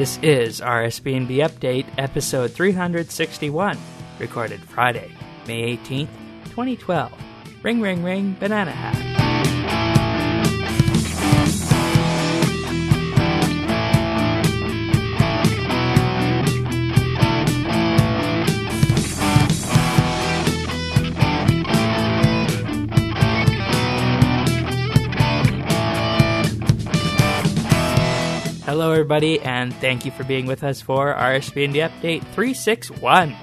This is RSB&B Update, episode 361, recorded Friday, May 18th, 2012. Ring, ring, ring, banana hat. Hello, everybody, and thank you for being with us for RSB&B Update 361.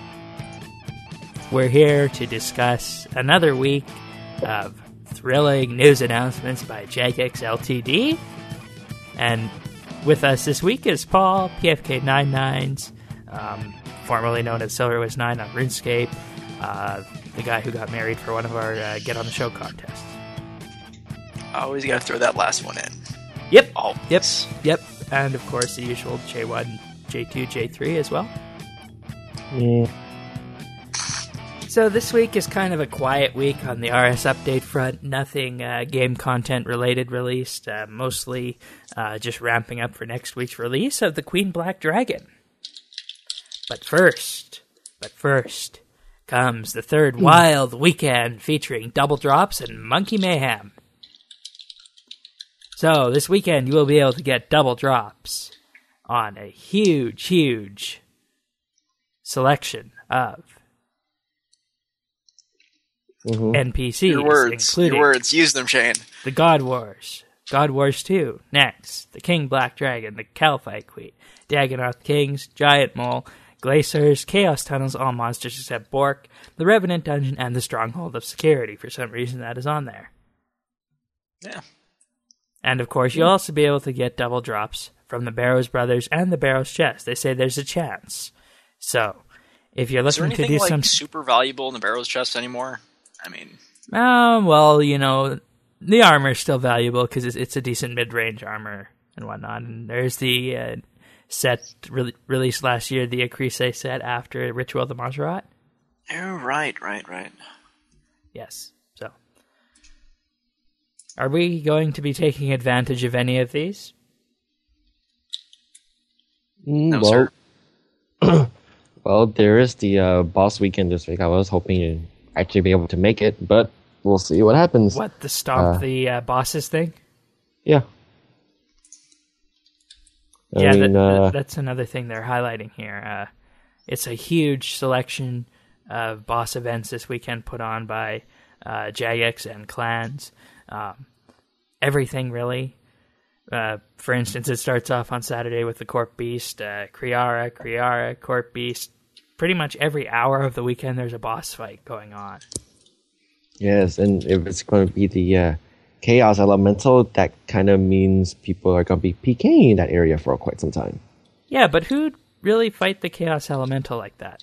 We're here to discuss another week of thrilling news announcements by Jagex Ltd. And with us this week is Paul, PFK99s, formerly known as SilverWiz9 on RuneScape, the guy who got married for one of our Get on the Show contests. Always gotta throw that last one in. Yep. Always. Yep. And of course, the usual J1, J2, J3 as well. Yeah. So this week is kind of a quiet week on the RS update front. Nothing game content related released. Mostly just ramping up for next week's release of the Queen Black Dragon. But first comes the third wild weekend featuring double drops and Monkey Mayhem. So, this weekend you will be able to get double drops on a huge selection of NPCs, including your words, use them, Shane. the God Wars 2, next, the King Black Dragon, the Kalphite Queen, Dagonoth Kings, Giant Mole, Glaciers, Chaos Tunnels, all monsters except Bork, the Revenant Dungeon, and the Stronghold of Security. For some reason that is on there. Yeah. And, of course, you'll also be able to get double drops from the Barrows Brothers and the Barrows Chest. They say there's a chance. So, if you're looking to do some super valuable in the Barrows Chest anymore? I mean... well, you know, the armor is still valuable because it's a decent mid-range armor and whatnot. And there's the set released last year, the Akrise set after Ritual of the Mazzarat. Oh, right. Yes. So, are we going to be taking advantage of any of these? No, sir. Well, there is the boss weekend this week. I was hoping to actually be able to make it, but we'll see what happens. What, the stop the bosses thing? Yeah. That's another thing they're highlighting here. It's a huge selection of boss events this weekend put on by Jagex and clans. Everything, really. For instance, it starts off on Saturday with the Corp Beast, Kriara, Corp Beast. Pretty much every hour of the weekend there's a boss fight going on. Yes, and if it's going to be the Chaos Elemental, that kind of means people are going to be PKing in that area for quite some time. Yeah, but who'd really fight the Chaos Elemental like that?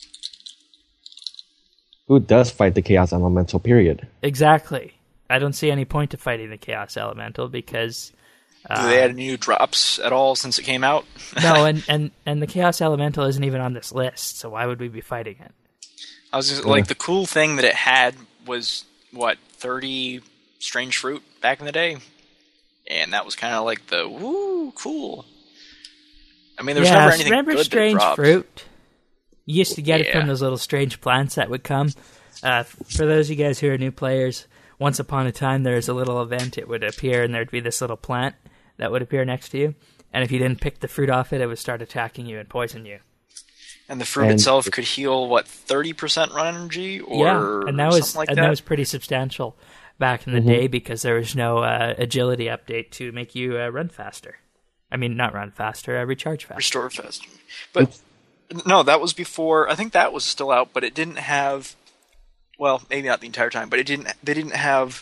Who does fight the Chaos Elemental, period? Exactly. I don't see any point to fighting the Chaos Elemental because... Do they add new drops at all since it came out? No, and the Chaos Elemental isn't even on this list, so why would we be fighting it? I was just, like, the cool thing that it had was, 30 strange fruit back in the day? And that was kind of like the, woo, cool. I mean, there's never anything remember good strange that dropped. fruit? You used to get it from those little strange plants that would come. For those of you guys who are new players, once upon a time there was a little event. It would appear and there'd be this little plant that would appear next to you. And if you didn't pick the fruit off it, it would start attacking you and poison you. And the fruit itself could heal, 30% run energy? Or and that was pretty substantial back in the day because there was no agility update to make you run faster. I mean, not run faster, recharge faster. Restore faster. But, no, that was before, I think that was still out, but it didn't have... Well, maybe not the entire time, but they didn't have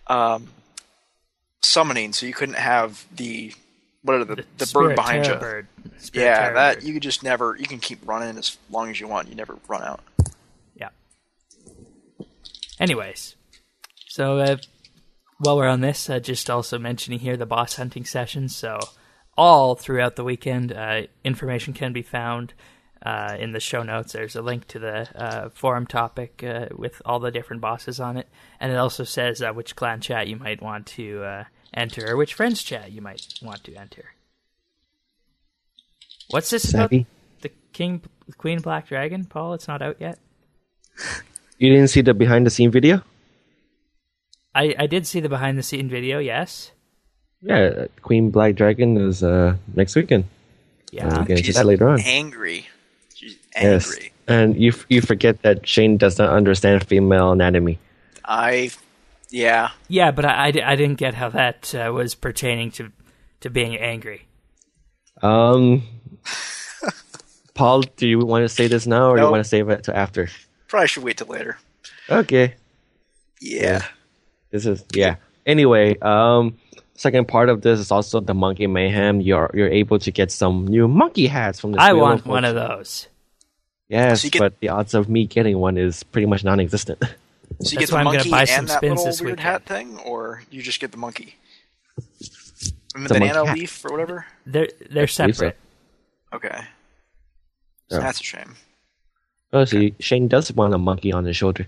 summoning, so you couldn't have the bird behind you. Bird. Yeah, that you could just never. You can keep running as long as you want. You never run out. Yeah. Anyways, so while we're on this, just also mentioning here the boss hunting sessions. So all throughout the weekend, information can be found in the show notes. There's a link to the forum topic with all the different bosses on it, and it also says which clan chat you might want to enter, or which friends chat you might want to enter. What's this Savvy. about? The Queen Black Dragon, Paul? It's not out yet? You didn't see the behind-the-scene video? I did see the behind-the-scene video, yes. Yeah, Queen Black Dragon is next weekend. Yeah. You can see She's that later on. angry. She's angry. Yes. And you forget that Shane does not understand female anatomy. Yeah. Yeah, but I didn't get how that was pertaining to being angry. Paul, do you want to say this now, or do you want to save it to after? Probably should wait till later. Okay. Yeah. Anyway, second part of this is also the Monkey Mayhem. You're able to get some new monkey hats from the I want one of those. Yes, So but the odds of me getting one is pretty much non-existent. So you That's get why the I'm gonna monkey buy some and that spins little this weird weekend. hat thing, or you just get the monkey? And It's a the monkey banana hat. leaf or whatever? They're believe so. separate. Okay. So Yeah. that's a shame. Oh, see, Shane does want a monkey on his shoulder.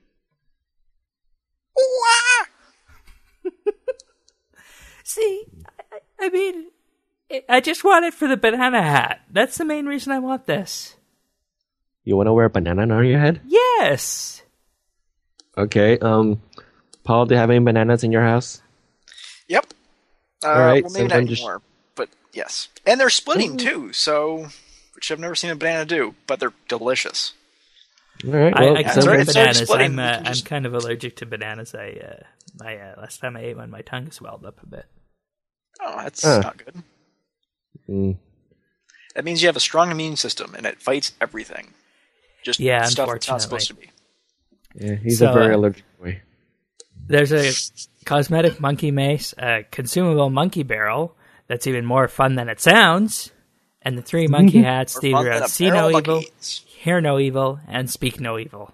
See, I mean, I just want it for the banana hat. That's the main reason I want this. You want to wear a banana on your head? Yes. Okay. Paul, do you have any bananas in your house? Yep. right, Well, so maybe not then just- anymore, but yes. And they're splitting too, so which I've never seen a banana do, but they're delicious. All right. Well, I it's can't already- eat it's already bananas. splitting. We I'm can just- kind of allergic to bananas. Last time I ate one, my tongue swelled up a bit. Oh, that's Huh. not good. mm, That means you have a strong immune system, and it fights everything. Just Yeah, stuff it's not supposed to unfortunately. be. yeah, he's So, a very allergic boy. There's a cosmetic monkey mace, a consumable monkey barrel that's even more fun than it sounds, and the 3 monkey hats More that fun either than a see barrel no of evil, monkeys. hear no evil, and speak no evil.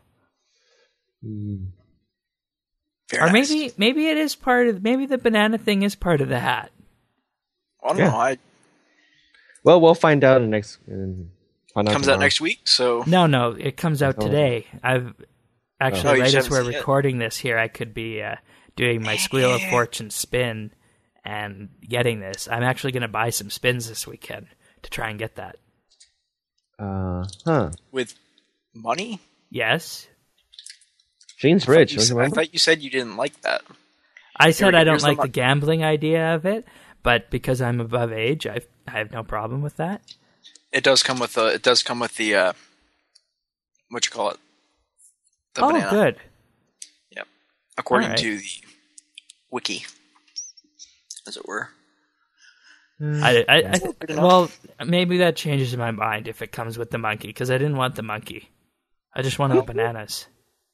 Very Or nice. maybe it is part of. Maybe the banana thing is part of the hat. I don't Yeah. know. Well, we'll find out in next. Find Comes out tomorrow. next week, so No, it comes out today. I've Oh, actually you right just as we're haven't seen it. recording this here, I could be doing my Squeal of Fortune spin and getting this. I'm actually going to buy some spins this weekend to try and get that. with money. Yes, Shane's rich. don't you I remember? thought you said you didn't like that. I said I don't here's the like the mon- gambling idea of it, but because I'm above age, I have no problem with that. It does come with the. It does come with the. What you call it? The Oh, banana. good. Yep. According Alright. to the wiki, as it were. I Good enough. well, maybe that changes my mind if it comes with the monkey, because I didn't want the monkey. I just wanted the bananas.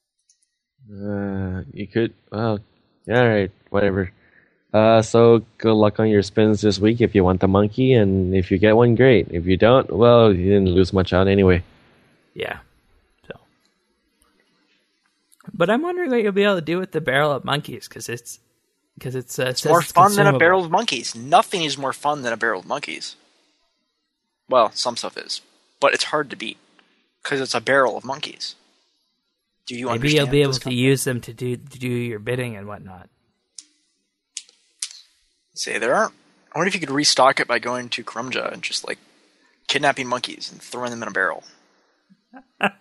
You could. Well, yeah, all right, whatever. So good luck on your spins this week if you want the monkey, and if you get one, great. If you don't, well, you didn't lose much out anyway. Yeah. So, but I'm wondering what you'll be able to do with the barrel of monkeys, because it's It's more fun than a barrel of monkeys. Nothing is more fun than a barrel of monkeys. Well, some stuff is, but it's hard to beat because it's a barrel of monkeys. Do you Maybe understand? you'll be able this to concept? use them to do your bidding and whatnot. Say there aren't. I wonder if you could restock it by going to Krumja and just like kidnapping monkeys and throwing them in a barrel, and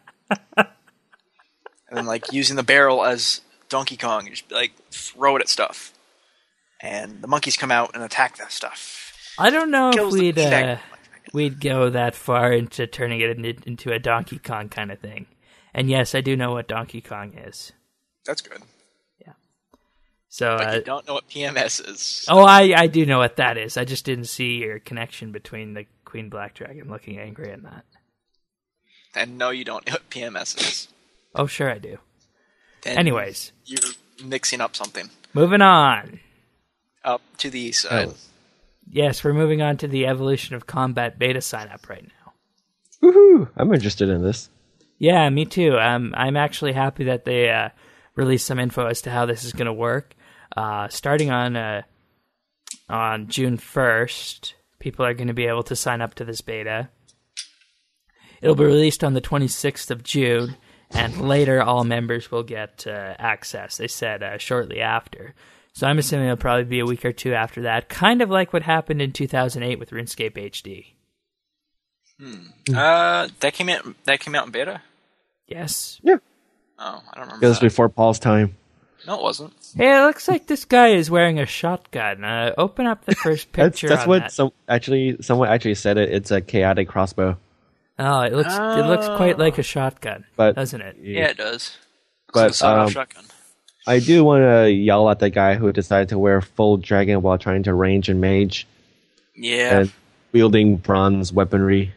then like using the barrel as Donkey Kong. You just like throw it at stuff, and the monkeys come out and attack that stuff. I don't know if Kills the we'd go that far into turning it into a Donkey Kong kind of thing. And yes, I do know what Donkey Kong is. That's good. So, But you don't know what PMS is. oh, I do know what that is. I just didn't see your connection between the Queen Black Dragon looking angry and that. And no, you don't know what PMS is. Oh, sure I do. Then Anyways, you're mixing up something. moving on. Up to the east side. Oh. Yes, we're moving on to the Evolution of Combat beta sign up right now. Woohoo! I'm interested in this. Yeah, me too. I'm actually happy that they released some info as to how this is going to work. Starting on June 1st, people are going to be able to sign up to this beta. It'll be released on the 26th of June, and later all members will get access. They said shortly after. So I'm assuming it'll probably be a week or two after that, kind of like what happened in 2008 with RuneScape HD. That came out in beta? Yes. Yeah. Oh, I don't remember. It was that. before Paul's time. No, it wasn't. Hey, it looks like this guy is wearing a shotgun. Open up the first picture. That's on what that. someone actually said it. It's a chaotic crossbow. Oh, it looks quite like a shotgun, doesn't it? Yeah, it does. But shotgun. I do want to yell at the guy who decided to wear full dragon while trying to range and mage. Yeah. And wielding bronze weaponry.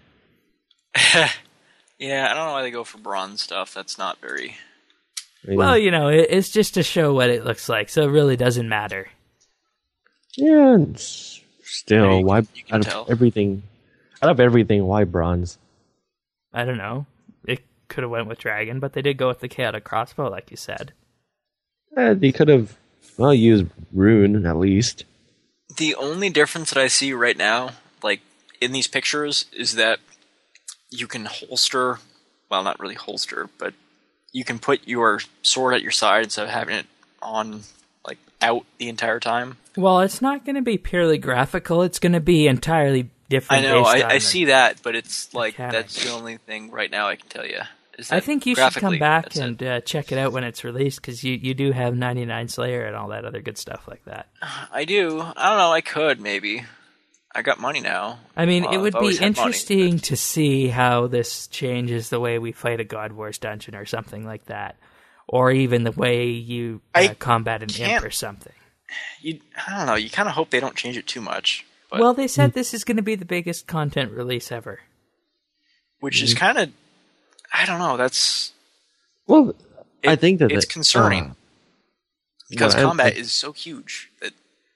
Yeah, I don't know why they go for bronze stuff. That's not very... Well, it's just to show what it looks like, so it really doesn't matter. Yeah, still, you why can out tell. of everything, why bronze? I don't know. It could have went with dragon, but they did go with the chaotic crossbow, like you said. They could have, used rune at least. The only difference that I see right now, like, in these pictures, is that you can holster... Well, not really holster, but... You can put your sword at your side instead of having it on, like, out the entire time. Well, it's not going to be purely graphical. It's going to be entirely different. I know, I see that, but it's like, mechanic. that's the only thing right now I can tell you. I think you should come back and check it out when it's released, because you do have 99 Slayer and all that other good stuff like that. I do. I don't know, I could, maybe. I got money now. I mean, it would I've be always had interesting money, to see how this changes the way we fight a God Wars dungeon or something like that. Or even the way you combat an imp or something. I don't know, you kind of hope they don't change it too much. But, Well, they said this is going to be the biggest content release ever. which is kind of... I don't know, that's... Well, I think that it's concerning. Because combat is so huge that...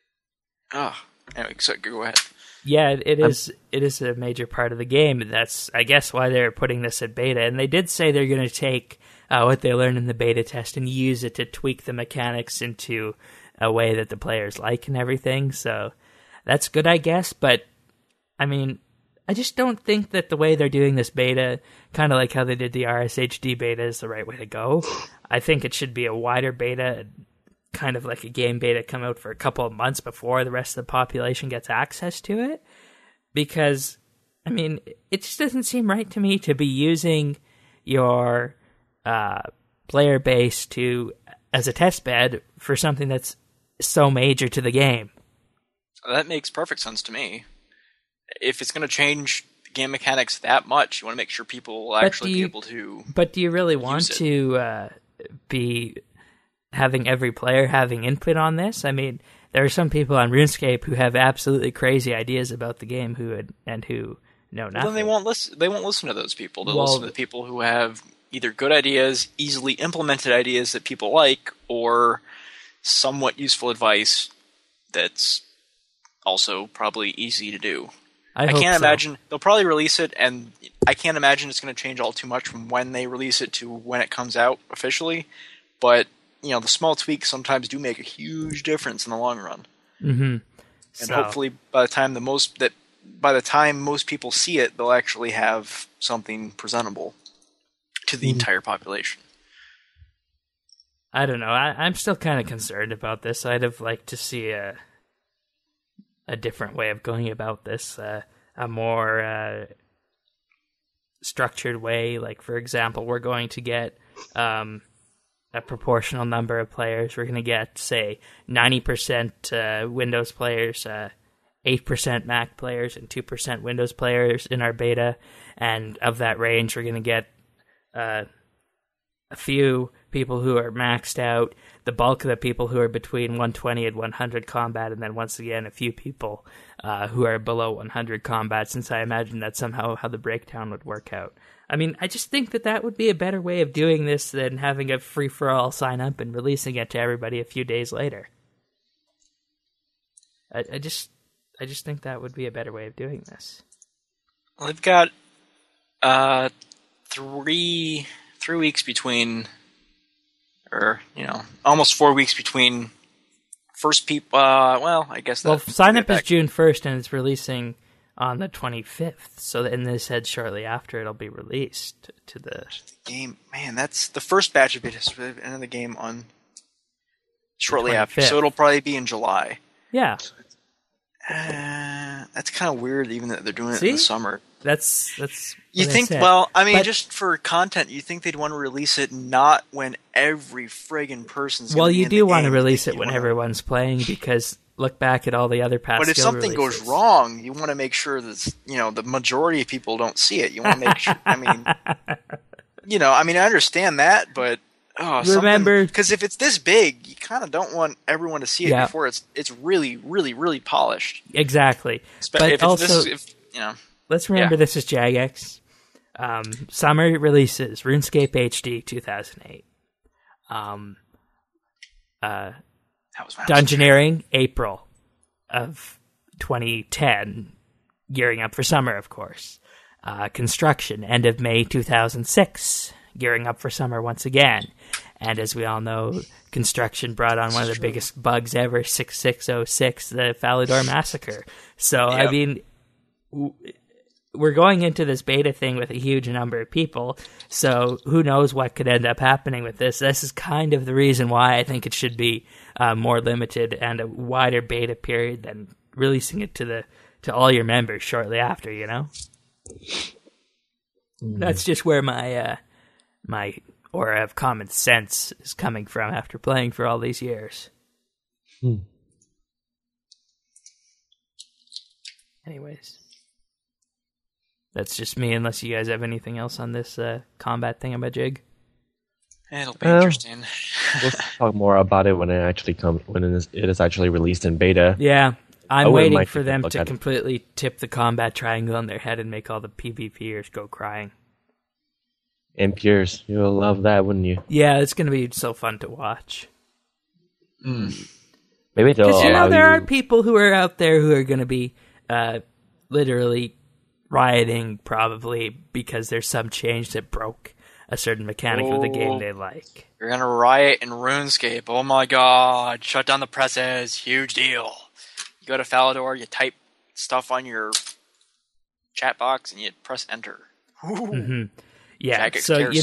Anyway, so go ahead. Yeah, it is. It is a major part of the game. That's, I guess, why they're putting this at beta. And they did say they're going to take what they learned in the beta test and use it to tweak the mechanics into a way that the players like and everything. So that's good, I guess. But I mean, I just don't think that the way they're doing this beta, kind of like how they did the RSHD beta, is the right way to go. I think it should be a wider beta. Kind of like a game beta come out for a couple of months before the rest of the population gets access to it. Because, I mean, it just doesn't seem right to me to be using your player base as a test bed for something that's so major to the game. That makes perfect sense to me. If it's going to change game mechanics that much, you want to make sure people will actually be able to... But do you really want to be... having every player having input on this? I mean, there are some people on RuneScape who have absolutely crazy ideas about the game who know nothing. Well, then they won't listen to those people. They'll listen to the people who have either good ideas, easily implemented ideas that people like, or somewhat useful advice that's also probably easy to do. I can't imagine they'll probably release it, and I can't imagine it's going to change all too much from when they release it to when it comes out officially. But the small tweaks sometimes do make a huge difference in the long run. Mm-hmm. And hopefully, by the time most people see it, they'll actually have something presentable to the entire population. I don't know. I'm still kind of concerned about this. I'd have liked to see a different way of going about this, a more structured way. Like, for example, we're going to get a proportional number of players. We're going to get, say, 90% Windows players, 8% Mac players, and 2% Windows players in our beta. And of that range, we're going to get a few people who are maxed out, the bulk of the people who are between 120 and 100 combat, and then once again a few people who are below 100 combat, since I imagine that's somehow how the breakdown would work out. I mean, I just think that would be a better way of doing this than having a free-for-all sign-up and releasing it to everybody a few days later. I just think that would be a better way of doing this. Well, they've got 3 weeks between, or almost 4 weeks between first people. Well, I guess that. Well, sign-up is June 1st, and it's releasing on the 25th. So, and they said shortly after it'll be released to the game. Man, that's the first batch of it is the end of the game on shortly after. So it'll probably be in July. Yeah. That's kind of weird, even that they're doing it in the summer. That's. You think? Well, I mean, just for content, you think they'd want to release it not when every friggin' person's. Well, you do want to release it when everyone's playing, because look back at all the other past. But if something goes wrong, you want to make sure that the majority of people don't see it. You want to make sure. I mean, I understand that, but. Remember, because if it's this big, you kind of don't want everyone to see it before it's really, really, really polished. Exactly. But also, let's remember this is Jagex. Summer releases RuneScape HD 2008. Dungeoneering April of 2010, gearing up for summer, of course. Construction end of May 2006. Gearing up for summer once again. And as we all know, construction brought on one of the biggest bugs ever, 6606, the Falador Massacre. So, I mean, we're going into this beta thing with a huge number of people, so who knows what could end up happening with this. This is kind of the reason why I think it should be more limited and a wider beta period than releasing it to all your members shortly after, That's just where my aura of common sense is coming from after playing for all these years. Anyways, that's just me, unless you guys have anything else on this combat thingamajig. It'll be interesting. We'll talk more about it when it actually it is actually released in beta. Yeah, I'm waiting for them to completely tip the combat triangle on their head and make all the PvPers go crying. And Piers, you'll love that, wouldn't you? Yeah, it's going to be so fun to watch. Maybe they'll because there are people who are out there who are going to be literally rioting, probably because there's some change that broke a certain mechanic of the game they like. You're going to riot in RuneScape. Oh my god! Shut down the presses. Huge deal. You go to Falador, you type stuff on your chat box, and you press enter. Yeah, so it's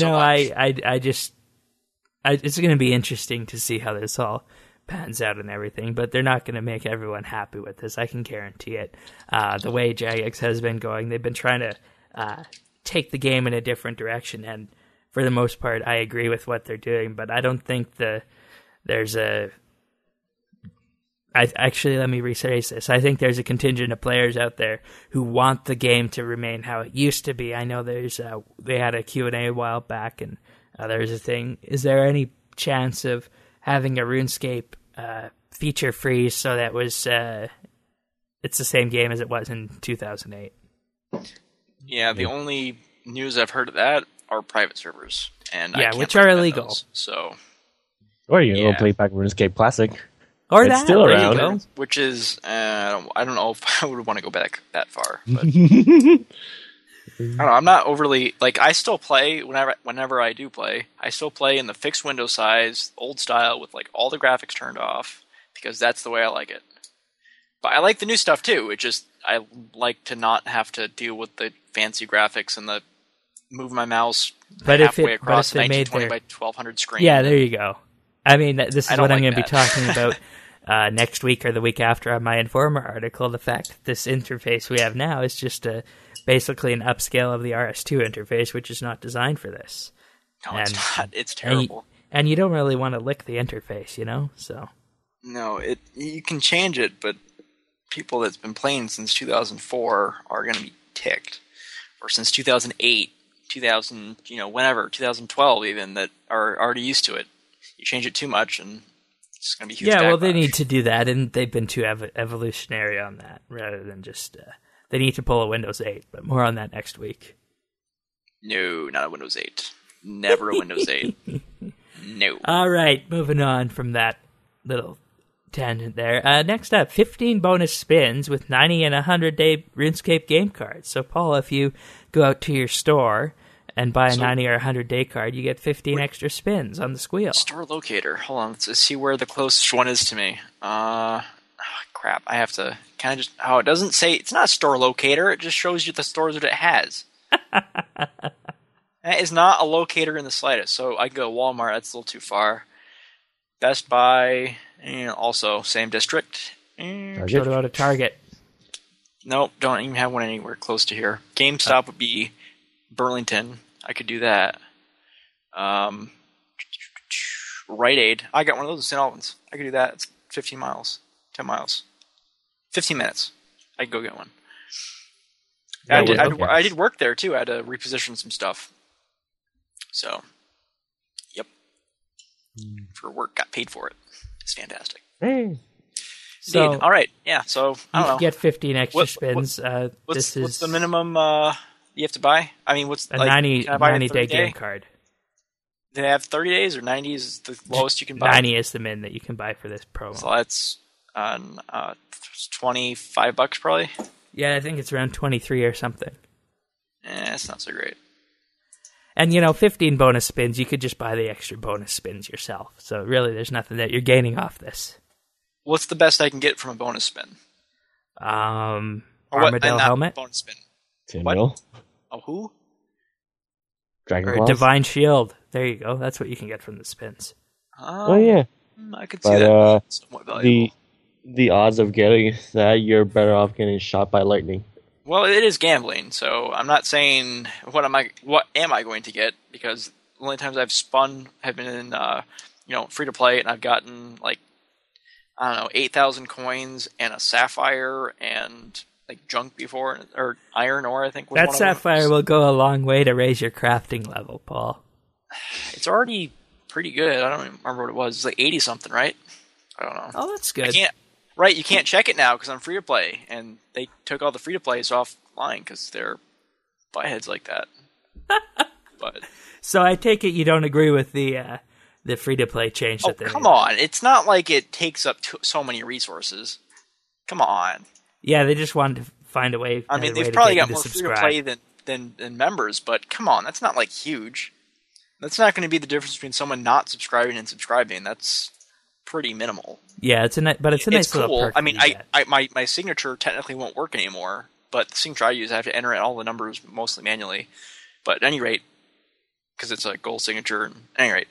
going to be interesting to see how this all pans out and everything, but they're not going to make everyone happy with this. I can guarantee it. The way Jagex has been going, they've been trying to take the game in a different direction, and for the most part, I agree with what they're doing, but I don't think there's a... Actually, let me rephrase this. I think there's a contingent of players out there who want the game to remain how it used to be. I know they had a Q&A a while back, and there's a thing. Is there any chance of having a RuneScape feature freeze so that it's the same game as it was in 2008? Yeah, the only news I've heard of that are private servers, and which are illegal. Or you can go play back RuneScape Classic. Or it's that, still around. Which is, I don't know if I would want to go back that far. But I don't know, I'm not overly, I still play, whenever I do play, I still play in the fixed window size, old style, with, all the graphics turned off, because that's the way I like it. But I like the new stuff, too. It just, I like to not have to deal with the fancy graphics and the move my mouse halfway across 1920 by 1200 screen. Yeah, there you go. I mean, this is what I'm going to be talking about next week or the week after on my Informer article. The fact that this interface we have now is just basically an upscale of the RS2 interface, which is not designed for this. No, it's not. It's terrible. And you don't really want to lick the interface, So no, you can change it, but people that's been playing since 2004 are going to be ticked, or since 2008, 2012 even, that are already used to it. You change it too much, and it's going to be huge. Yeah, well, they need to do that, and they've been too evolutionary on that, rather than just... they need to pull a Windows 8, but more on that next week. No, not a Windows 8. Never a Windows 8. No. All right, moving on from that little tangent there. Next up, 15 bonus spins with 90 and 100-day RuneScape game cards. So, Paul, if you go out to your store... and buy a 90 or 100-day card, you get 15 extra spins on the squeal. Store locator. Hold on, let's see where the closest one is to me. Crap, I have to kind of just... Oh, it doesn't say... It's not a store locator, it just shows you the stores that it has. That is not a locator in the slightest, so I can go to Walmart, that's a little too far. Best Buy, and also same district. What about a Target? Nope, don't even have one anywhere close to here. GameStop would be Burlington. I could do that. Rite Aid. I got one of those in St. Albans. I could do that. It's 15 miles. 10 miles. 15 minutes. I could go get one. I did work there, too. I had to reposition some stuff. So, yep. For work, got paid for it. It's fantastic. Hey. So, all right, yeah. So I don't know. You get 15 extra spins. What's the minimum you have to buy? I mean, what's a 90-day game card? Do they have 30 days or 90 is the lowest you can buy? 90 is the min that you can buy for this promo. So that's $25 probably. Yeah, I think it's around 23 or something. It's not so great. And 15 bonus spins, you could just buy the extra bonus spins yourself. So really, there's nothing that you're gaining off this. What's the best I can get from a bonus spin? Armadillo helmet. Bonus spin. Tyndall. Oh, who? Dragon or Balls? Divine Shield. There you go. That's what you can get from the spins. Oh yeah. I could see that. Somewhat valuable. The odds of getting that, you're better off getting shot by lightning. Well, it is gambling, so I'm not saying what am I going to get, because the only times I've spun have been in free to play, and I've gotten 8,000 coins and a sapphire and junk before, or iron ore, I think was that one sapphire of them. will go a long way to raise your crafting level, Paul. It's already pretty good. I don't even remember what it was. It's 80 something, right? I don't know. Oh, that's good. You can't check it now because I'm free to play, and they took all the free to plays offline because they're buttheads like that. But so I take it you don't agree with the free to play change that they made. Come on! It's not like it takes up so many resources. Come on. Yeah, they just wanted to find a way. I mean, they've probably got more free to play than members, but come on, that's not huge. That's not going to be the difference between someone not subscribing and subscribing. That's pretty minimal. Yeah, it's a nice little cool. perk. I mean, my signature technically won't work anymore, but the signature I use, I have to enter in all the numbers mostly manually. But at any rate, because it's a gold signature. At any rate,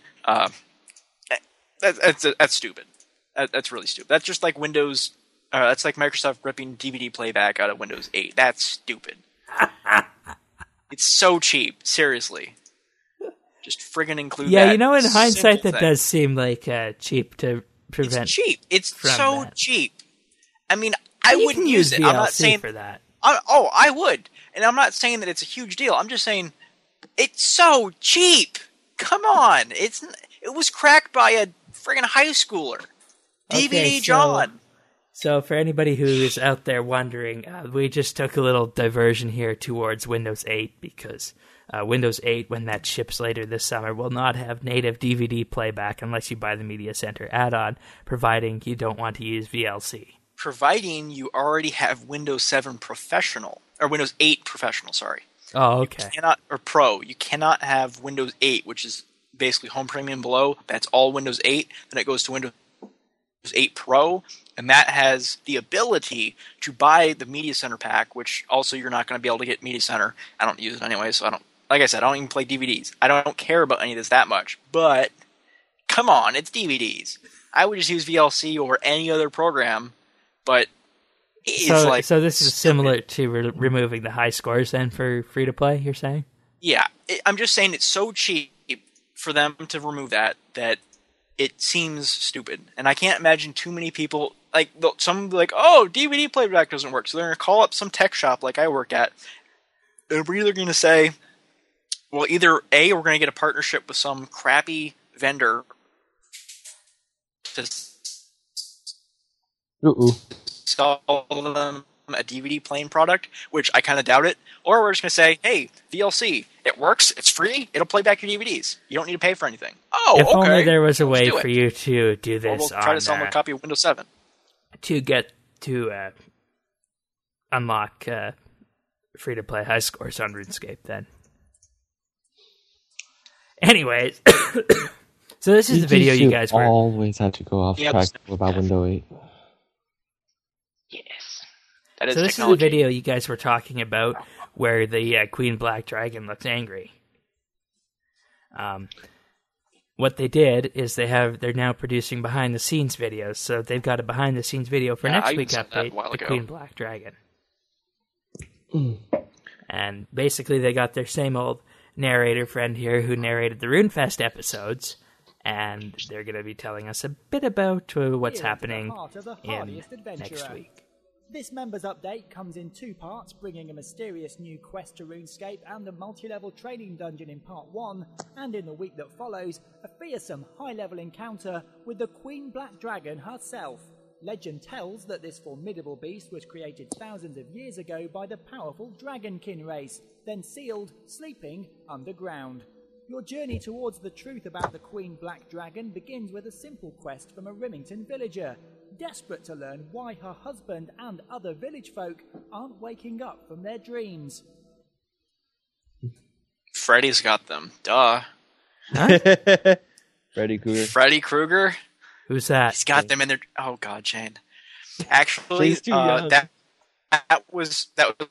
that's stupid. That's really stupid. That's just like Windows. That's like Microsoft ripping DVD playback out of Windows 8. That's stupid. It's so cheap. Seriously. Just friggin' include that. Yeah, in hindsight, that does seem like cheap to prevent. It's cheap. It's so that. cheap. I mean, I wouldn't use it. VLC I'm not saying for that. I would. And I'm not saying that it's a huge deal. I'm just saying it's so cheap. Come on. It was cracked by a friggin' high schooler. DVD John. So for anybody who is out there wondering, we just took a little diversion here towards Windows 8 because Windows 8, when that ships later this summer, will not have native DVD playback unless you buy the Media Center add-on, providing you don't want to use VLC. Providing you already have Windows 7 Professional, or Windows 8 Professional, sorry. Oh, okay. Or Pro. You cannot have Windows 8, which is basically Home Premium below. That's all Windows 8. Then it goes to Windows 8 Pro, and that has the ability to buy the Media Center pack, which also you're not going to be able to get Media Center. I don't use it anyway, so like I said, I don't even play DVDs. I don't care about any of this that much, but come on, it's DVDs. I would just use VLC or any other program, but it's So this is similar to removing the high scores then for free-to-play, you're saying? Yeah, I'm just saying it's so cheap for them to remove that it seems stupid. And I can't imagine too many people, some will be like, oh, DVD playback doesn't work. So they're going to call up some tech shop like I work at, and we're either going to say, well, either A, we're going to get a partnership with some crappy vendor to sell them a DVD playing product, which I kind of doubt it, or we're just going to say, hey, VLC, it works, it's free, it'll play back your DVDs. You don't need to pay for anything. Oh, if okay. only there was a way for you to do this. We'll try to sell them a copy of Windows 7. To get to unlock free-to-play high scores on RuneScape, then. Anyways, so this is the video you guys were... always have to go off track about Windows 8. Yes. That is so this technology. Is the video you guys were talking about where the Queen Black Dragon looks angry. What they did is they're now producing behind-the-scenes videos, so they've got a behind-the-scenes video for next week's update, the Queen Black Dragon. And basically they got their same old narrator friend here who narrated the RuneFest episodes, and they're going to be telling us a bit about what's happening in next week. This members update comes in 2 parts, bringing a mysterious new quest to RuneScape and a multi-level training dungeon in part 1, and in the week that follows, a fearsome high-level encounter with the Queen Black Dragon herself. Legend tells that this formidable beast was created thousands of years ago by the powerful Dragonkin race, then sealed, sleeping underground. Your journey towards the truth about the Queen Black Dragon begins with a simple quest from a Rimington villager, desperate to learn why her husband and other village folk aren't waking up from their dreams. Freddy's got them. Duh. Huh? Freddy Krueger. Freddy Krueger? Who's that? He's got them in their... Oh, God, Shane. Actually, Shane's too young. that was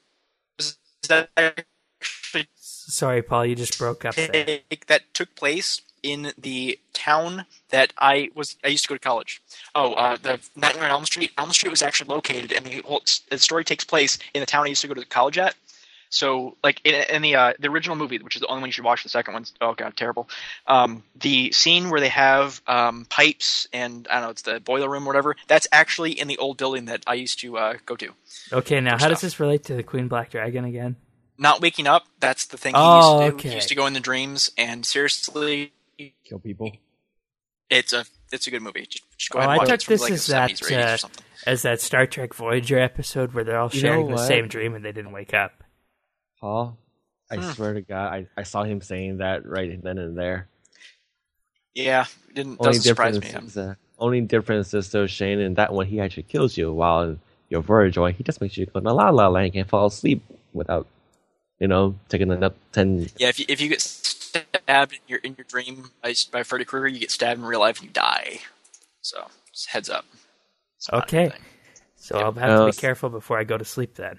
actually Sorry, Paul, you just broke up there. that took place in the town that I used to go to college. The Nightmare on Elm Street. Elm Street was actually located, and the story takes place in the town I used to go to college at. So, like in the original movie, which is the only one you should watch, the second one's terrible. The scene where they have pipes and I don't know, it's the boiler room or whatever. That's actually in the old building that I used to go to. Okay, now how does this relate to the Queen Black Dragon again? Not waking up. That's the thing he used to do. Okay. He used to go in the dreams, and seriously, Kill people. it's a good movie. Just go ahead and I watch took it. It's from, this like, as the 70s or 80s or something. as that Star Trek Voyager episode where they're all sharing the what? same dream and they didn't wake up. Paul, I swear to God, I saw him saying that right then and there. Yeah, doesn't surprise me. Only difference is though, Shane, in that one he actually kills you, while in your Voyager one he just makes you go to La La Land and fall asleep without, taking another 10. Yeah, if you get stabbed in your dream by Freddy Krueger, you get stabbed in real life and you die. So just heads up. It's not Okay, anything. so I'll have to be careful before I go to sleep then.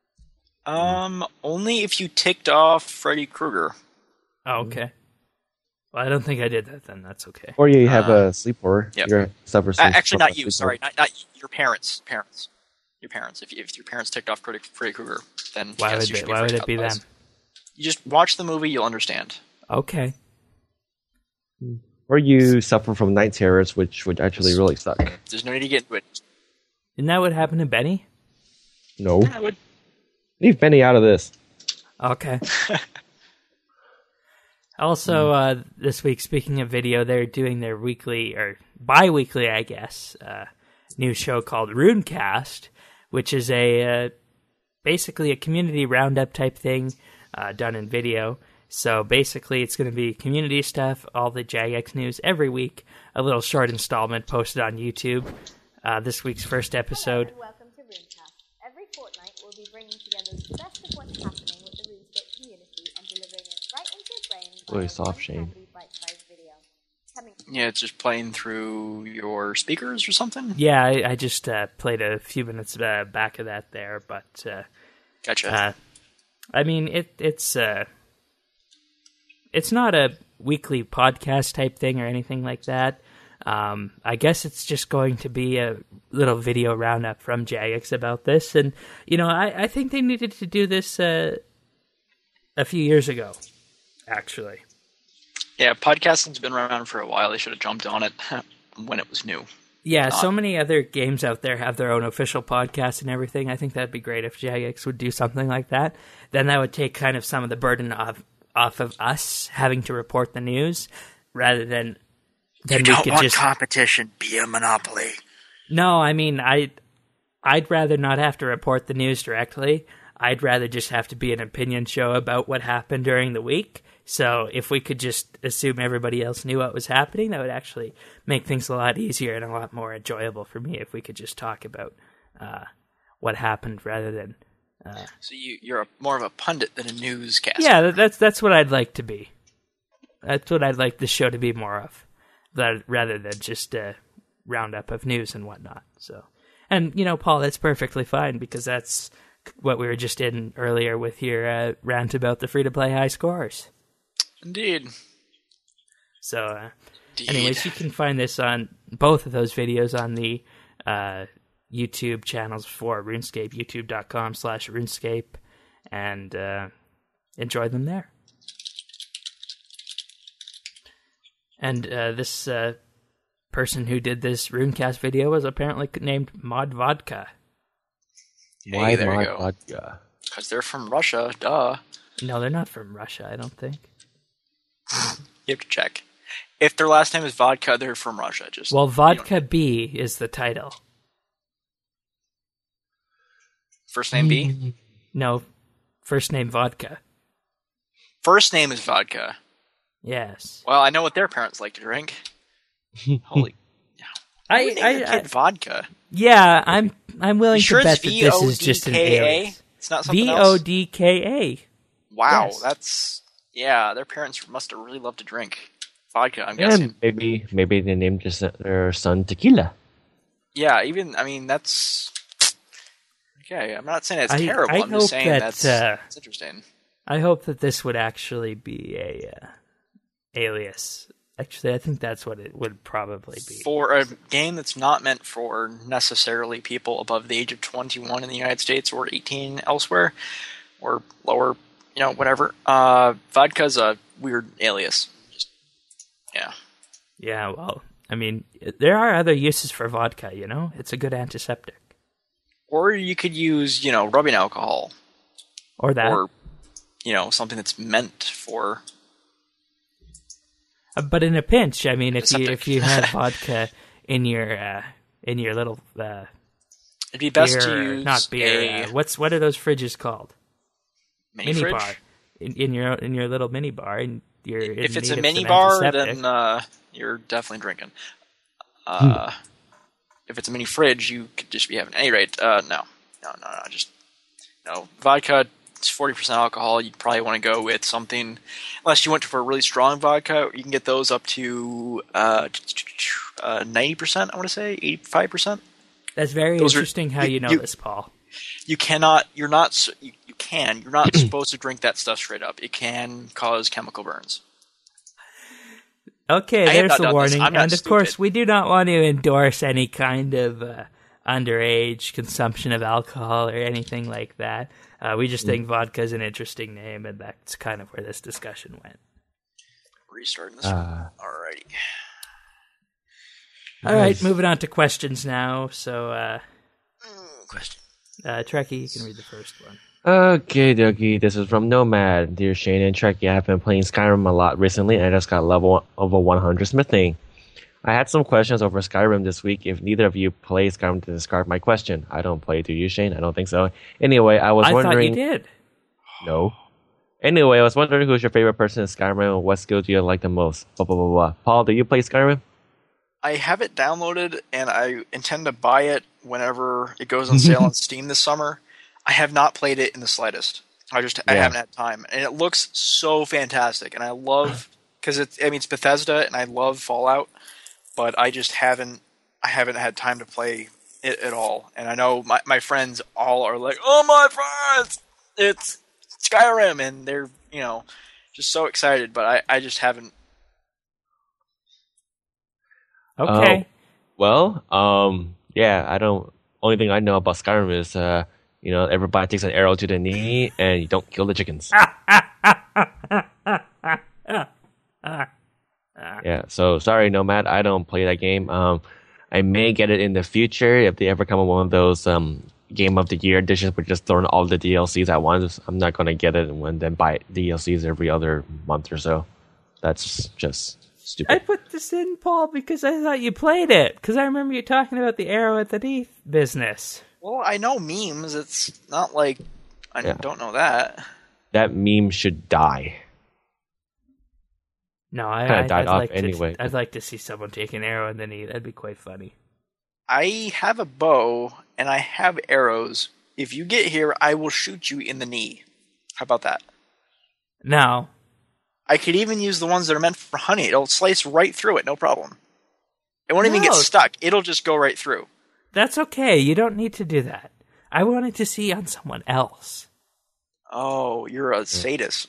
Only if you ticked off Freddy Krueger. Oh, okay. Well, I don't think I did that then. That's okay. Or you have a sleeper. Yep. You're suffer some Actually, not you. sleeper. Sorry, not your parents. Your parents. If your parents ticked off Freddy Krueger, then Why yes, would you should why would afraid it be them? otherwise. You just watch the movie, you'll understand. Okay. Or you suffer from night terrors, which would actually really suck. There's no need to get into it. Isn't that what happened to Benny? No. Yeah, I would. Leave Benny out of this. Okay. Also, this week, speaking of video, they're doing their weekly, or bi-weekly, I guess, new show called RuneCast, which is basically a community roundup type thing done in video. So basically, it's going to be community stuff, all the Jagex news every week, a little short installment posted on YouTube. This week's first episode. Hello and welcome to RuneCast. Every fortnight, we'll be bringing together the best of what's happening with the RuneScape community and delivering it right into your brain. Really soft, Shane. Bite-sized video. Yeah, it's just playing through your speakers or something? Yeah, I just played a few minutes back of that there, but Gotcha. I mean it's not a weekly podcast type thing or anything like that. I guess it's just going to be a little video roundup from Jagex about this, and I think they needed to do this a few years ago, actually. Yeah, podcasting's been around for a while. They should have jumped on it when it was new. Yeah, so many other games out there have their own official podcast and everything. I think that'd be great if Jagex would do something like that. Then that would take kind of some of the burden off of us having to report the news, rather than you don't want competition. Be a monopoly. No, I mean, I'd rather not have to report the news directly. I'd rather just have to be an opinion show about what happened during the week. So if we could just assume everybody else knew what was happening, that would actually make things a lot easier and a lot more enjoyable for me if we could just talk about what happened rather than... So you're more of a pundit than a newscaster. Yeah, that's what I'd like to be. That's what I'd like the show to be more of, rather than just a roundup of news and whatnot. So, and Paul, that's perfectly fine because that's what we were just in earlier with your rant about the free-to-play high scores. Indeed. So, anyways, you can find this on both of those videos on the YouTube channels for RuneScape, youtube.com/RuneScape, and enjoy them there. And this person who did this Runecast video was apparently named Mod Vodka. Why Hey, there you Mod go. Vodka? Because they're from Russia, duh. No, they're not from Russia, I don't think. You have to check. If their last name is Vodka, they're from Russia. Well, Vodka B is the title. First name B? No, first name Vodka. First name is Vodka. Yes. Well, I know what their parents like to drink. Holy. Who named their kid Vodka? Yeah, I'm willing You sure to bet it's that this is just an alias. It's not something else? Vodka. Wow, Yes. that's... Yeah, their parents must have really loved to drink vodka, I'm guessing. And maybe they named their son Tequila. Yeah, even, I mean, that's... Okay, I'm not saying it's terrible, I'm just saying that's interesting. I hope that this would actually be a alias. Actually, I think that's what it would probably be. For a game that's not meant for necessarily people above the age of 21 in the United States or 18 elsewhere, or lower, whatever, vodka's a weird alias. Yeah. Yeah, well, I mean, there are other uses for vodka, It's a good antiseptic. Or you could use, rubbing alcohol. Or that. Or, something that's meant for... But in a pinch, I mean, Antiseptic. if you had vodka in your little it'd be best beer, to use not beer. What are those fridges called? mini fridge. Bar. In your little mini bar, and If it's a mini bar, then you're definitely drinking. If it's a mini fridge, you could just be having. At any rate, no, just no vodka. It's 40% alcohol. You'd probably want to go with something, unless you went for a really strong vodka. You can get those up to 90%. I want to say 85%. That's very interesting. How you know this, Paul? You cannot. You're not. You can. You're not supposed to drink that stuff straight up. It can cause chemical burns. Okay, there's the warning. And of course, we do not want to endorse any kind of underage consumption of alcohol or anything like that. We just think vodka is an interesting name, and that's kind of where this discussion went. Restarting this. Alrighty. All right, moving on to questions now. So, Question. Trekkie, you can read the first one. Okay, dokie. This is from Nomad. Dear Shane and Trekkie, I have been playing Skyrim a lot recently, and I just got level over 100 smithing. I had some questions over Skyrim this week. If neither of you play Skyrim, to discard my question. I don't play. Do you, Shane? I don't think so. Anyway, I was wondering... I thought you did. No. Anyway, I was wondering who's your favorite person in Skyrim and what skill do you like the most? Blah, blah, blah, blah. Paul, do you play Skyrim? I have it downloaded, and I intend to buy it whenever it goes on sale on Steam this summer. I have not played it in the slightest. I haven't had time. And it looks so fantastic, and I love... Because it's Bethesda, and I love Fallout. But I just haven't had time to play it at all. And I know my friends all are like, oh my friends, it's Skyrim, and they're, just so excited, but I just haven't. Okay. Yeah, only thing I know about Skyrim is, everybody takes an arrow to the knee and you don't kill the chickens. Yeah, so sorry, Nomad, I don't play that game. I may get it in the future if they ever come up with one of those Game of the Year editions where just throwing all the DLCs at once. I'm not going to get it and then buy DLCs every other month or so. That's just stupid. I put this in, Paul, because I thought you played it. Because I remember you talking about the arrow at the knee business. Well, I know memes. It's not like I don't know that. That meme should die. No, I'd like anyway. I'd like to see someone take an arrow in the knee. That'd be quite funny. I have a bow, and I have arrows. If you get here, I will shoot you in the knee. How about that? No. I could even use the ones that are meant for hunting. It'll slice right through it, no problem. It won't even get stuck. It'll just go right through. That's okay. You don't need to do that. I wanted to see on someone else. Oh, you're a sadist.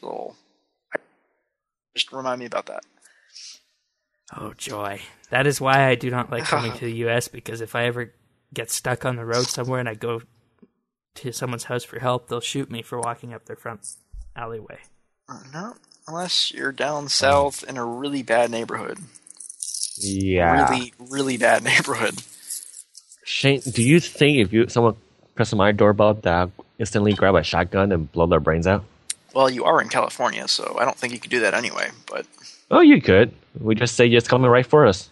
Just remind me about that. Oh, joy. That is why I do not like coming to the U.S., because if I ever get stuck on the road somewhere and I go to someone's house for help, they'll shoot me for walking up their front alleyway. No, unless you're down south in a really bad neighborhood. Yeah. Really, really bad neighborhood. Shane, do you think if someone presses my doorbell that I'll instantly grab a shotgun and blow their brains out? Well, you are in California, so I don't think you could do that anyway, but... Oh, you could. We just say it's coming right for us.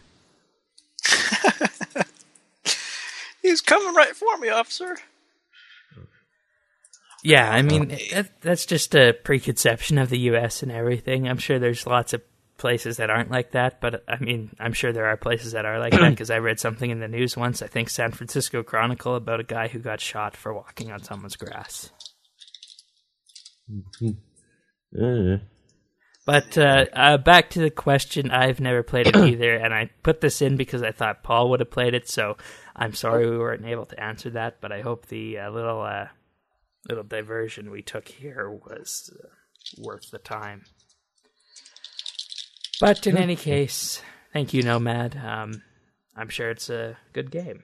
He's coming right for me, officer. Yeah, I mean, that's just a preconception of the U.S. and everything. I'm sure there's lots of places that aren't like that, but I mean, I'm sure there are places that are like that, because I read something in the news once, I think San Francisco Chronicle, about a guy who got shot for walking on someone's grass. But back to the question, I've never played it either, and I put this in because I thought Paul would have played it, so I'm sorry we weren't able to answer that, but I hope the little diversion we took here was worth the time. But in any case, thank you, Nomad. I'm sure it's a good game.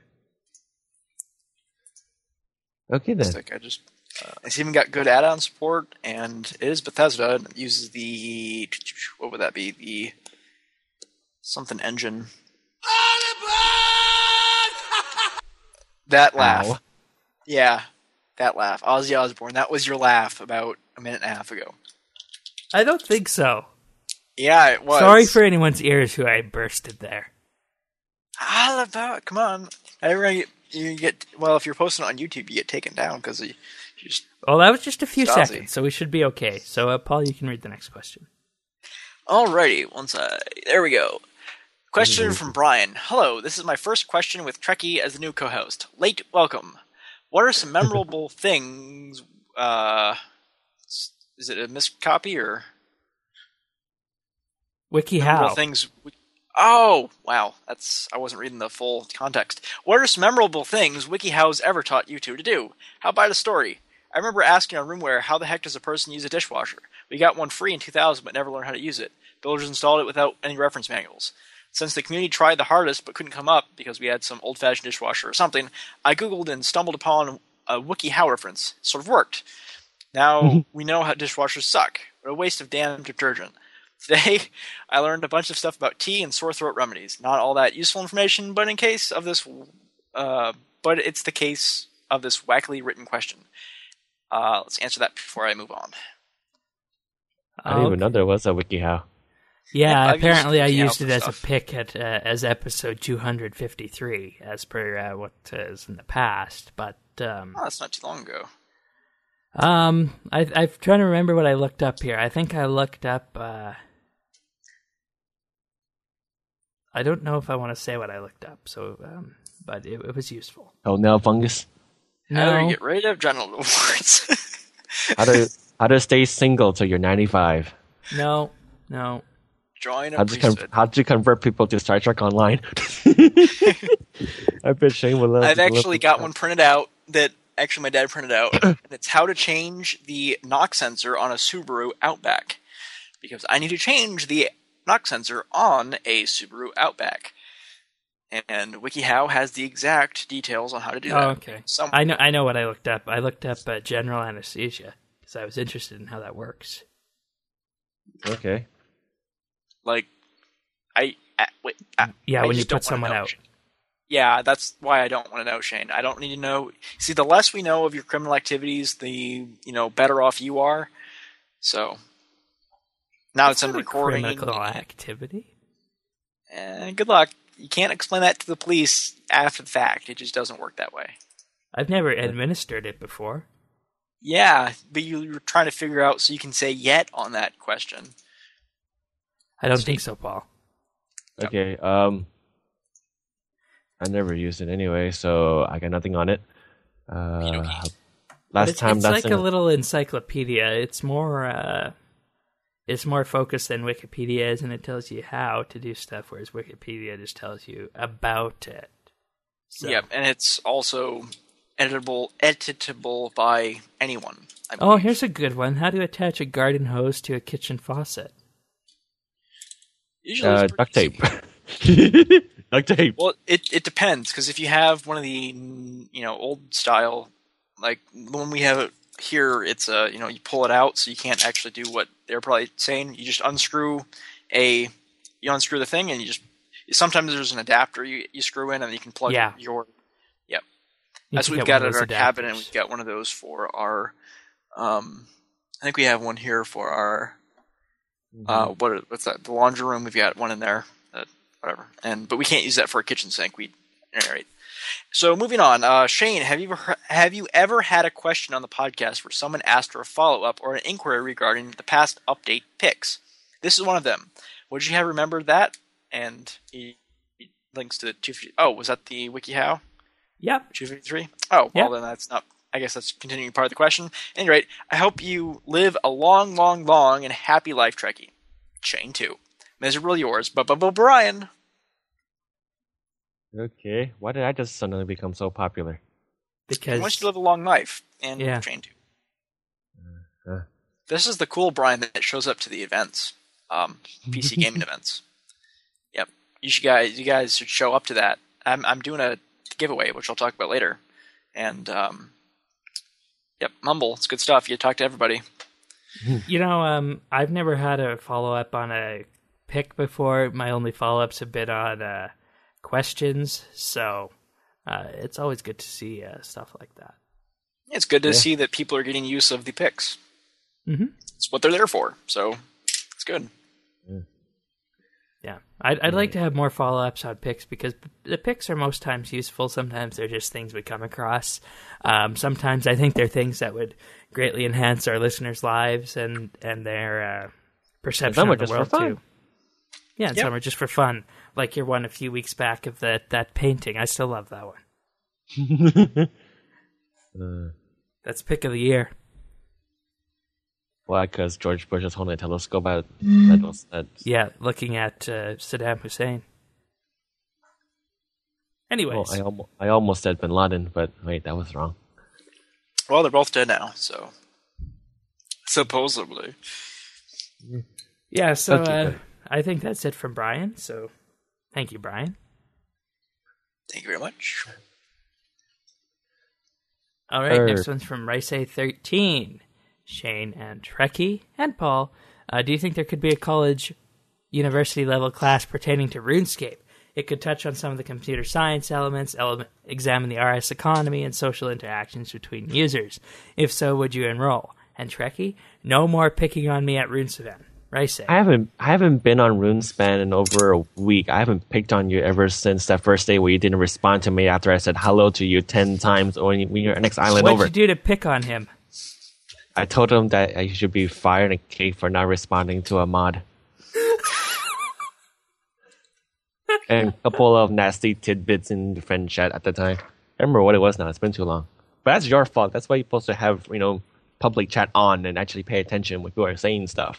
Okay, then. It's even got good add-on support, and it is Bethesda. And it uses the... What would that be? The... Something engine. That laugh. Ow. Yeah, that laugh. Ozzy Osbourne, that was your laugh about a minute and a half ago. I don't think so. Yeah, it was. Sorry for anyone's ears who I bursted there. All about... Come on. Everyone, you get... Well, if you're posting it on YouTube, you get taken down because you just... Well, that was just a few Ozzy. seconds, so we should be okay. So, Paul, you can read the next question. Alrighty, there we go. Question from Brian. Hello, this is my first question with Trekkie as the new co-host. Late welcome. What are some memorable things... is it a miscopy or... WikiHow. Things... Oh, wow. I wasn't reading the full context. What are some memorable things WikiHow's ever taught you two to do? How about a story? I remember asking on RoomWare, how the heck does a person use a dishwasher? We got one free in 2000 but never learned how to use it. Builders installed it without any reference manuals. Since the community tried the hardest but couldn't come up because we had some old-fashioned dishwasher or something, I googled and stumbled upon a WikiHow reference. It sort of worked. Now we know how dishwashers suck. What a waste of damn detergent. Today, I learned a bunch of stuff about tea and sore throat remedies. Not all that useful information, but it's the case of this wackily written question. Let's answer that before I move on. I didn't even know there was a WikiHow. Yeah, apparently I used WikiHow it as stuff. a pick as episode 253, as per what is in the past. But That's not too long ago. I'm trying to remember what I looked up here. I think I looked up. I don't know if I want to say what I looked up. So, but it was useful. Oh, nail fungus. How do No, you get rid of genital warts? How to stay single till you're 95. no. Join a How priesthood. to convert people to Star Trek Online. I bet Shane would love. I've actually got one printed out that actually my dad printed out. And it's how to change the knock sensor on a Subaru Outback. Because I need to change the knock sensor on a Subaru Outback. And WikiHow has the exact details on how to do that. Oh, okay. I know what I looked up. I looked up general anesthesia because I was interested in how that works. Okay. Like, wait. Yeah, I when you just don't put someone wanna know, out. Shane. Yeah, that's why I don't want to know, Shane. I don't need to know. See, the less we know of your criminal activities, the better off you are. So now it's in recording. Criminal activity. Good luck. You can't explain that to the police after the fact. It just doesn't work that way. I've never administered it before. Yeah, but you're trying to figure out so you can say yet on that question. I don't think so, Paul. Okay. I never used it anyway, so I got nothing on it. Last time, it's like a little encyclopedia. It's more focused than Wikipedia is, and it tells you how to do stuff, whereas Wikipedia just tells you about it. So. Yep, and it's also editable by anyone. Oh, here's a good one. How to attach a garden hose to a kitchen faucet. Usually it's duct tape. easy. Duct tape. Well, it depends, because if you have one of the old style like when we have it here, it's you pull it out, so you can't actually do what they're probably saying. You just unscrew the thing, and sometimes there's an adapter you screw in, and you can plug your. Yep. That's what we've got at our cabinet. We've got one of those for our. I think we have one here for our. What's that? The laundry room. We've got one in there. Whatever. But we can't use that for a kitchen sink. Right. So moving on, Shane, have you ever had a question on the podcast where someone asked for a follow-up or an inquiry regarding the past update picks? This is one of them. Would you have remembered that? And he links to 250. Oh, was that the WikiHow? Yep. 253? Oh, well then that's not. I guess that's continuing part of the question. At any rate, I hope you live a long, long, long and happy life, Trekkie. Shane 2. Miserable yours, Brian. Okay, why did I just suddenly become so popular? Because he wants you to live a long life, and Shane 2. This is the cool Brian that shows up to the events, PC gaming events. Yep, you guys should show up to that. I'm doing a giveaway, which I'll talk about later, and Mumble, it's good stuff. You talk to everybody. I've never had a follow up on a pick before. My only follow ups have been on questions, so it's always good to see stuff like that. It's good to see that people are getting use of the picks. Mm-hmm. It's what they're there for, so it's good. Yeah, I'd like to have more follow-ups on picks because the picks are most times useful. Sometimes they're just things we come across. Sometimes I think they're things that would greatly enhance our listeners' lives and their perception of the world too. Yeah, and some are just for fun. Like your one a few weeks back of that painting. I still love that one. That's pick of the year. Why? Because George Bush is holding a telescope at looking at Saddam Hussein. Anyways. Oh, I almost said Bin Laden, but wait, that was wrong. Well, they're both dead now, so supposedly. Yeah, so I think that's it from Brian, so thank you, Brian. Thank you very much. All right, next one's from Rice13. Shane and Trekkie and Paul, do you think there could be a college, university level class pertaining to RuneScape? It could touch on some of the computer science elements, examine the RS economy and social interactions between users. If so, would you enroll? And Trekkie, no more picking on me at RuneSpan. Rice. I haven't been on RuneSpan in over a week. I haven't picked on you ever since that first day where you didn't respond to me after I said hello to you 10 times when you're next island over. What'd you do to pick on him? I told him that I should be fired and kicked for not responding to a mod. And a couple of nasty tidbits in the friend chat at the time. I remember what it was now. It's been too long. But that's your fault. That's why you're supposed to have, public chat on and actually pay attention when people are saying stuff.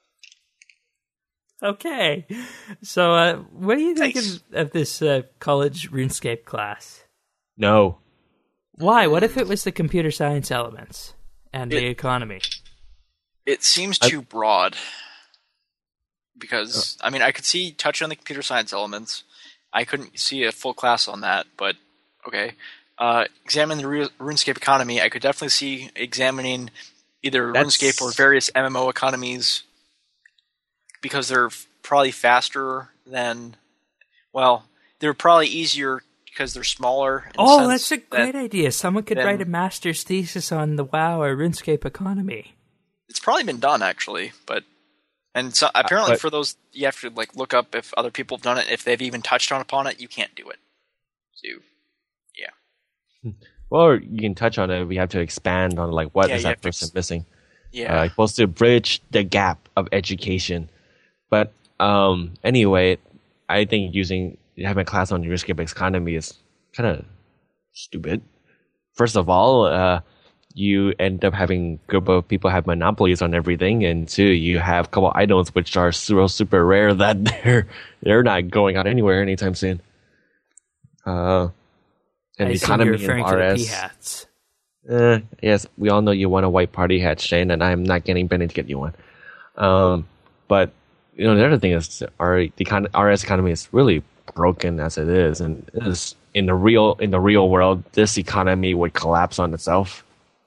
Okay. So, what do you think of this college RuneScape class? No. Why? What if it was the computer science elements? And the economy. It seems too broad. Because, I could see touching on the computer science elements. I couldn't see a full class on that, but okay. Examine the RuneScape economy. I could definitely see examining either RuneScape or various MMO economies because they're probably faster than... Well, they're probably easier because they're smaller. That's a great idea. Someone could write a master's thesis on the WoW or RuneScape economy. It's probably been done, actually, but apparently for those, you have to look up if other people have done it. If they've even touched upon it, you can't do it. So, yeah. Well, you can touch on it. We have to expand on what is that person missing. Yeah, supposed to bridge the gap of education. But anyway, I think having a class on RuneScape economy is kind of stupid. First of all, you end up having a group of people have monopolies on everything, and two, you have a couple items which are super rare that they're not going out anywhere anytime soon. And the economy in RS. Hats. Yes, we all know you want a white party hat, Shane, and I'm not getting Benny to get you one. But the other thing is the RS economy is really broken as it is, and in the real world, this economy would collapse on itself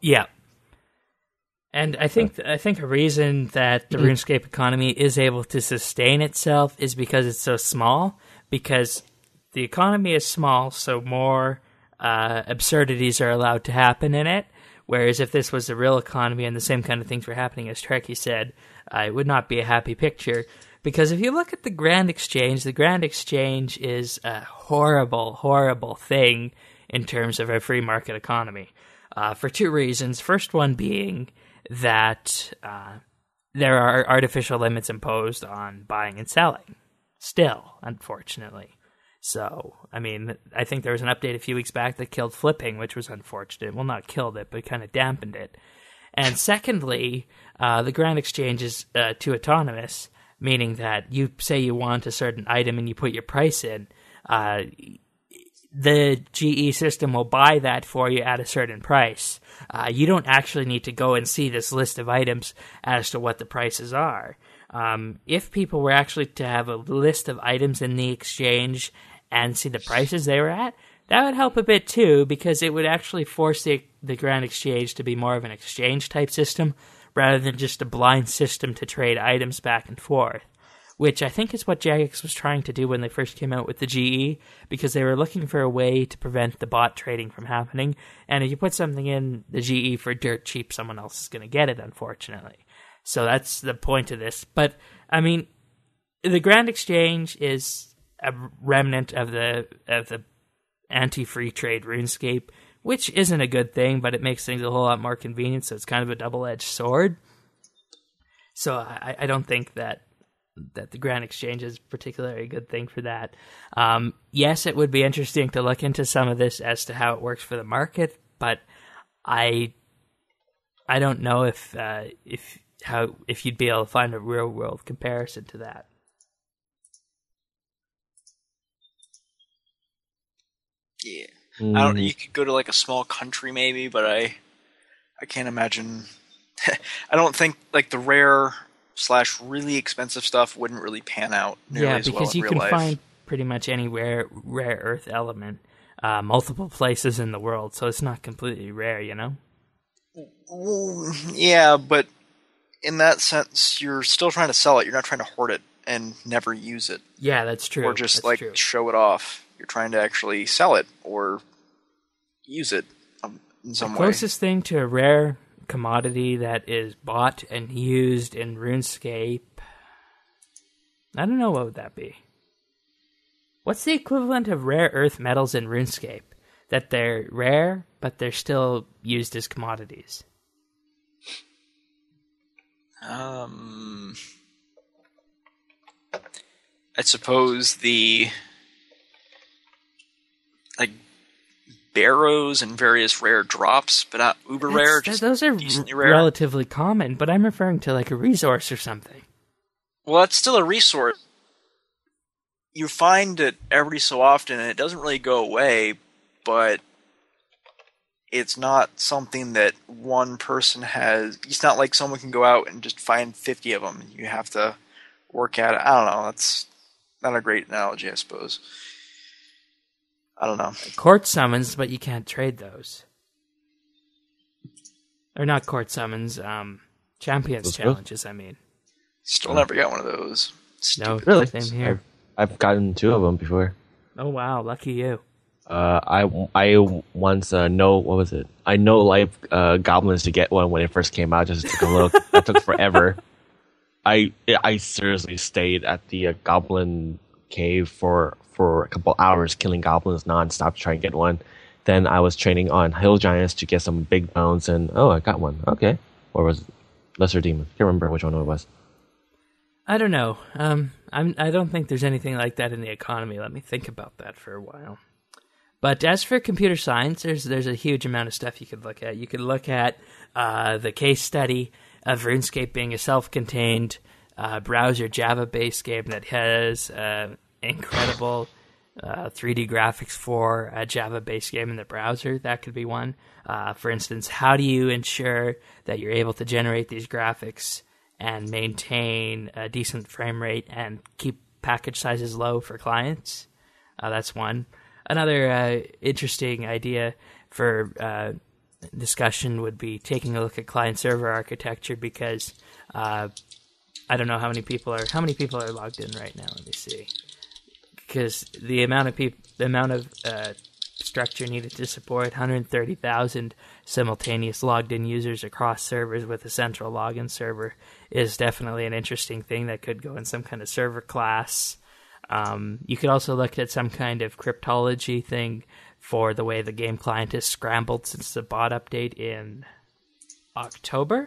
Yeah. And I think a reason that the RuneScape economy is able to sustain itself is because it's so small. Because the economy is small, so more absurdities are allowed to happen in it. Whereas if this was a real economy and the same kind of things were happening, as Trekkie said, it would not be a happy picture. Because if you look at the Grand Exchange is a horrible, horrible thing in terms of a free market economy. For two reasons. First one being that there are artificial limits imposed on buying and selling. Still, unfortunately. So, I mean, I think there was an update a few weeks back that killed flipping, which was unfortunate. Well, not killed it, but kind of dampened it. And secondly, the Grand Exchange is too autonomous, meaning that you say you want a certain item and you put your price in. The GE system will buy that for you at a certain price. You don't actually need to go and see this list of items as to what the prices are. If people were actually to have a list of items in the exchange and see the prices they were at, that would help a bit too, because it would actually force the Grand Exchange to be more of an exchange-type system rather than just a blind system to trade items back and forth, which I think is what Jagex was trying to do when they first came out with the GE, because they were looking for a way to prevent the bot trading from happening, and if you put something in the GE for dirt cheap, someone else is going to get it, unfortunately. So that's the point of this. But, I mean, the Grand Exchange is a remnant of the anti-free trade RuneScape, which isn't a good thing, but it makes things a whole lot more convenient, so it's kind of a double-edged sword. So I don't think that the Grand Exchange is particularly a good thing for that. Yes, it would be interesting to look into some of this as to how it works for the market, but I don't know if you'd be able to find a real-world comparison to that. Yeah. I don't. You could go to like a small country maybe, but I can't imagine. I don't think like the rare / really expensive stuff wouldn't really pan out nearly as well in real life. Yeah, because you can find pretty much any rare earth element multiple places in the world, so it's not completely rare, you know? Well, yeah, but in that sense, you're still trying to sell it. You're not trying to hoard it and never use it. Yeah, that's true. Or just show it off. You're trying to actually sell it or use it in some way. The closest thing to a rare commodity that is bought and used in RuneScape, I don't know, what would that be? What's the equivalent of rare earth metals in RuneScape? That they're rare, but they're still used as commodities. I suppose the barrows and various rare drops, but not uber rare. Those are relatively common, but I'm referring to like a resource or something. Well, that's still a resource. You find it every so often, and it doesn't really go away, but it's not something that one person has. It's not like someone can go out and just find 50 of them. You have to work at it. I don't know. That's not a great analogy, I suppose. I don't know. Court summons, but you can't trade those. Or not court summons, champions challenges, I mean. Still never got one of those. Stupid. No, really? Same here. I've gotten 2 of them before. Oh wow, lucky you. I once what was it? I know life goblins to get one when it first came out. Just took a little. That took forever. I seriously stayed at the goblin cave for a couple hours, killing goblins nonstop to try and get one. Then I was training on hill giants to get some big bones, and I got one. Okay, or was it lesser demon? Can't remember which one it was. I don't know. I don't think there's anything like that in the economy. Let me think about that for a while. But as for computer science, there's a huge amount of stuff you could look at. You could look at the case study of RuneScape being a self-contained browser Java-based game that has incredible 3D graphics for a Java-based game in the browser. That could be one. For instance, how do you ensure that you're able to generate these graphics and maintain a decent frame rate and keep package sizes low for clients? That's one. Another interesting idea for discussion would be taking a look at client-server architecture because I don't know how many people are logged in right now. Let me see. Because the amount of structure needed to support 130,000 simultaneous logged-in users across servers with a central login server is definitely an interesting thing that could go in some kind of server class. You could also look at some kind of cryptology thing for the way the game client is scrambled since the bot update in October.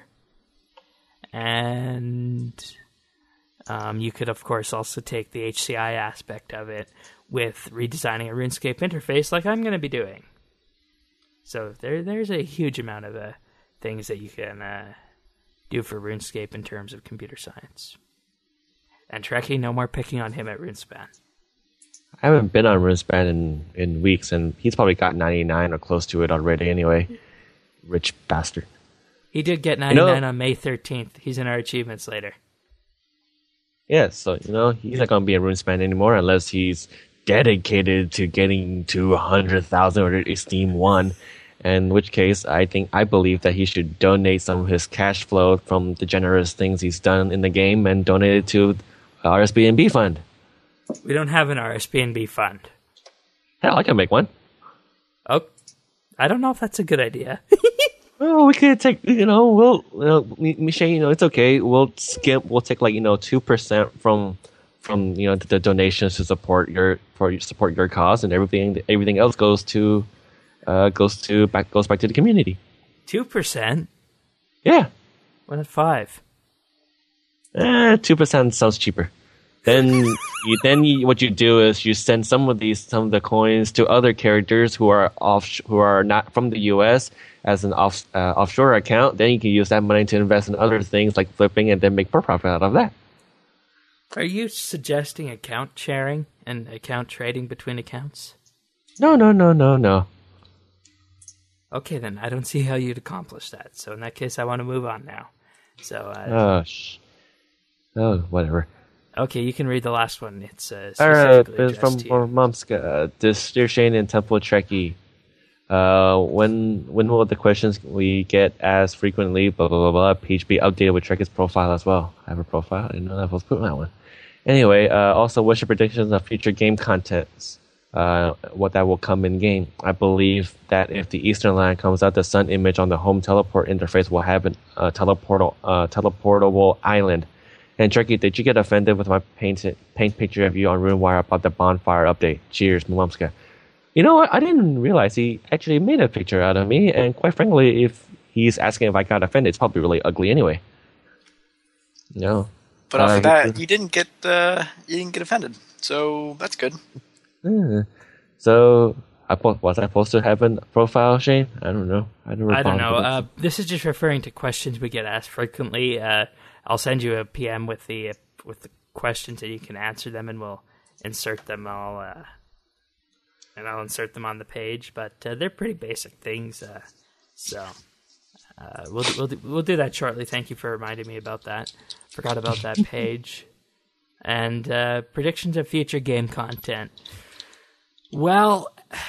And you could, of course, also take the HCI aspect of it with redesigning a RuneScape interface like I'm going to be doing. So there's a huge amount of things that you can do for RuneScape in terms of computer science. And Trekkie, no more picking on him at RuneSpan. I haven't been on RuneSpan in weeks, and he's probably got 99 or close to it already anyway. Rich bastard. He did get 99 on May 13th. He's in our achievements later. Yeah, so, he's not going to be a RuneSpan anymore unless he's dedicated to getting to 100,000 or Esteem 1, in which case I believe that he should donate some of his cash flow from the generous things he's done in the game and donate it to RSBNB fund. We don't have an RSBNB fund. Hell, I can make one. Oh, I don't know if that's a good idea. Well, we could take, Michelle, it's okay. We'll take 2% from the donations to support your cause, and everything else goes back to the community. 2%? Yeah. What at 5%? 2% sounds cheaper. Then what you do is you send some of the coins to other characters who are not from the U.S. as an offshore account. Then you can use that money to invest in other things like flipping, and then make more profit out of that. Are you suggesting account sharing and account trading between accounts? No. Okay, then I don't see how you'd accomplish that. So in that case, I want to move on now. So. Whatever. Okay, you can read the last one. It's it's from Momska. This Dear Shane and Temple Trekkie. When will the questions we get asked frequently, blah, blah, blah, blah, page be updated with Trekkie's profile as well? I have a profile. I didn't know that I was putting that one. Anyway, also, what's your predictions of future game contents? What that will come in game? I believe that if the Eastern Land comes out, the sun image on the home teleport interface will have a teleportable island. And Trekkie, did you get offended with my paint picture of you on RuneWire about the bonfire update? Cheers, Momska. You know what? I didn't realize he actually made a picture out of me, and quite frankly, if he's asking if I got offended, it's probably really ugly anyway. No. But off of that, you didn't get offended, so that's good. So, was I supposed to have a profile, Shane? I don't know. I don't know. This is just referring to questions we get asked frequently. I'll send you a PM with the questions, and you can answer them, and we'll insert them all. And I'll insert them on the page, but they're pretty basic things. So we'll do that shortly. Thank you for reminding me about that. Forgot about that page. And predictions of future game content. Well,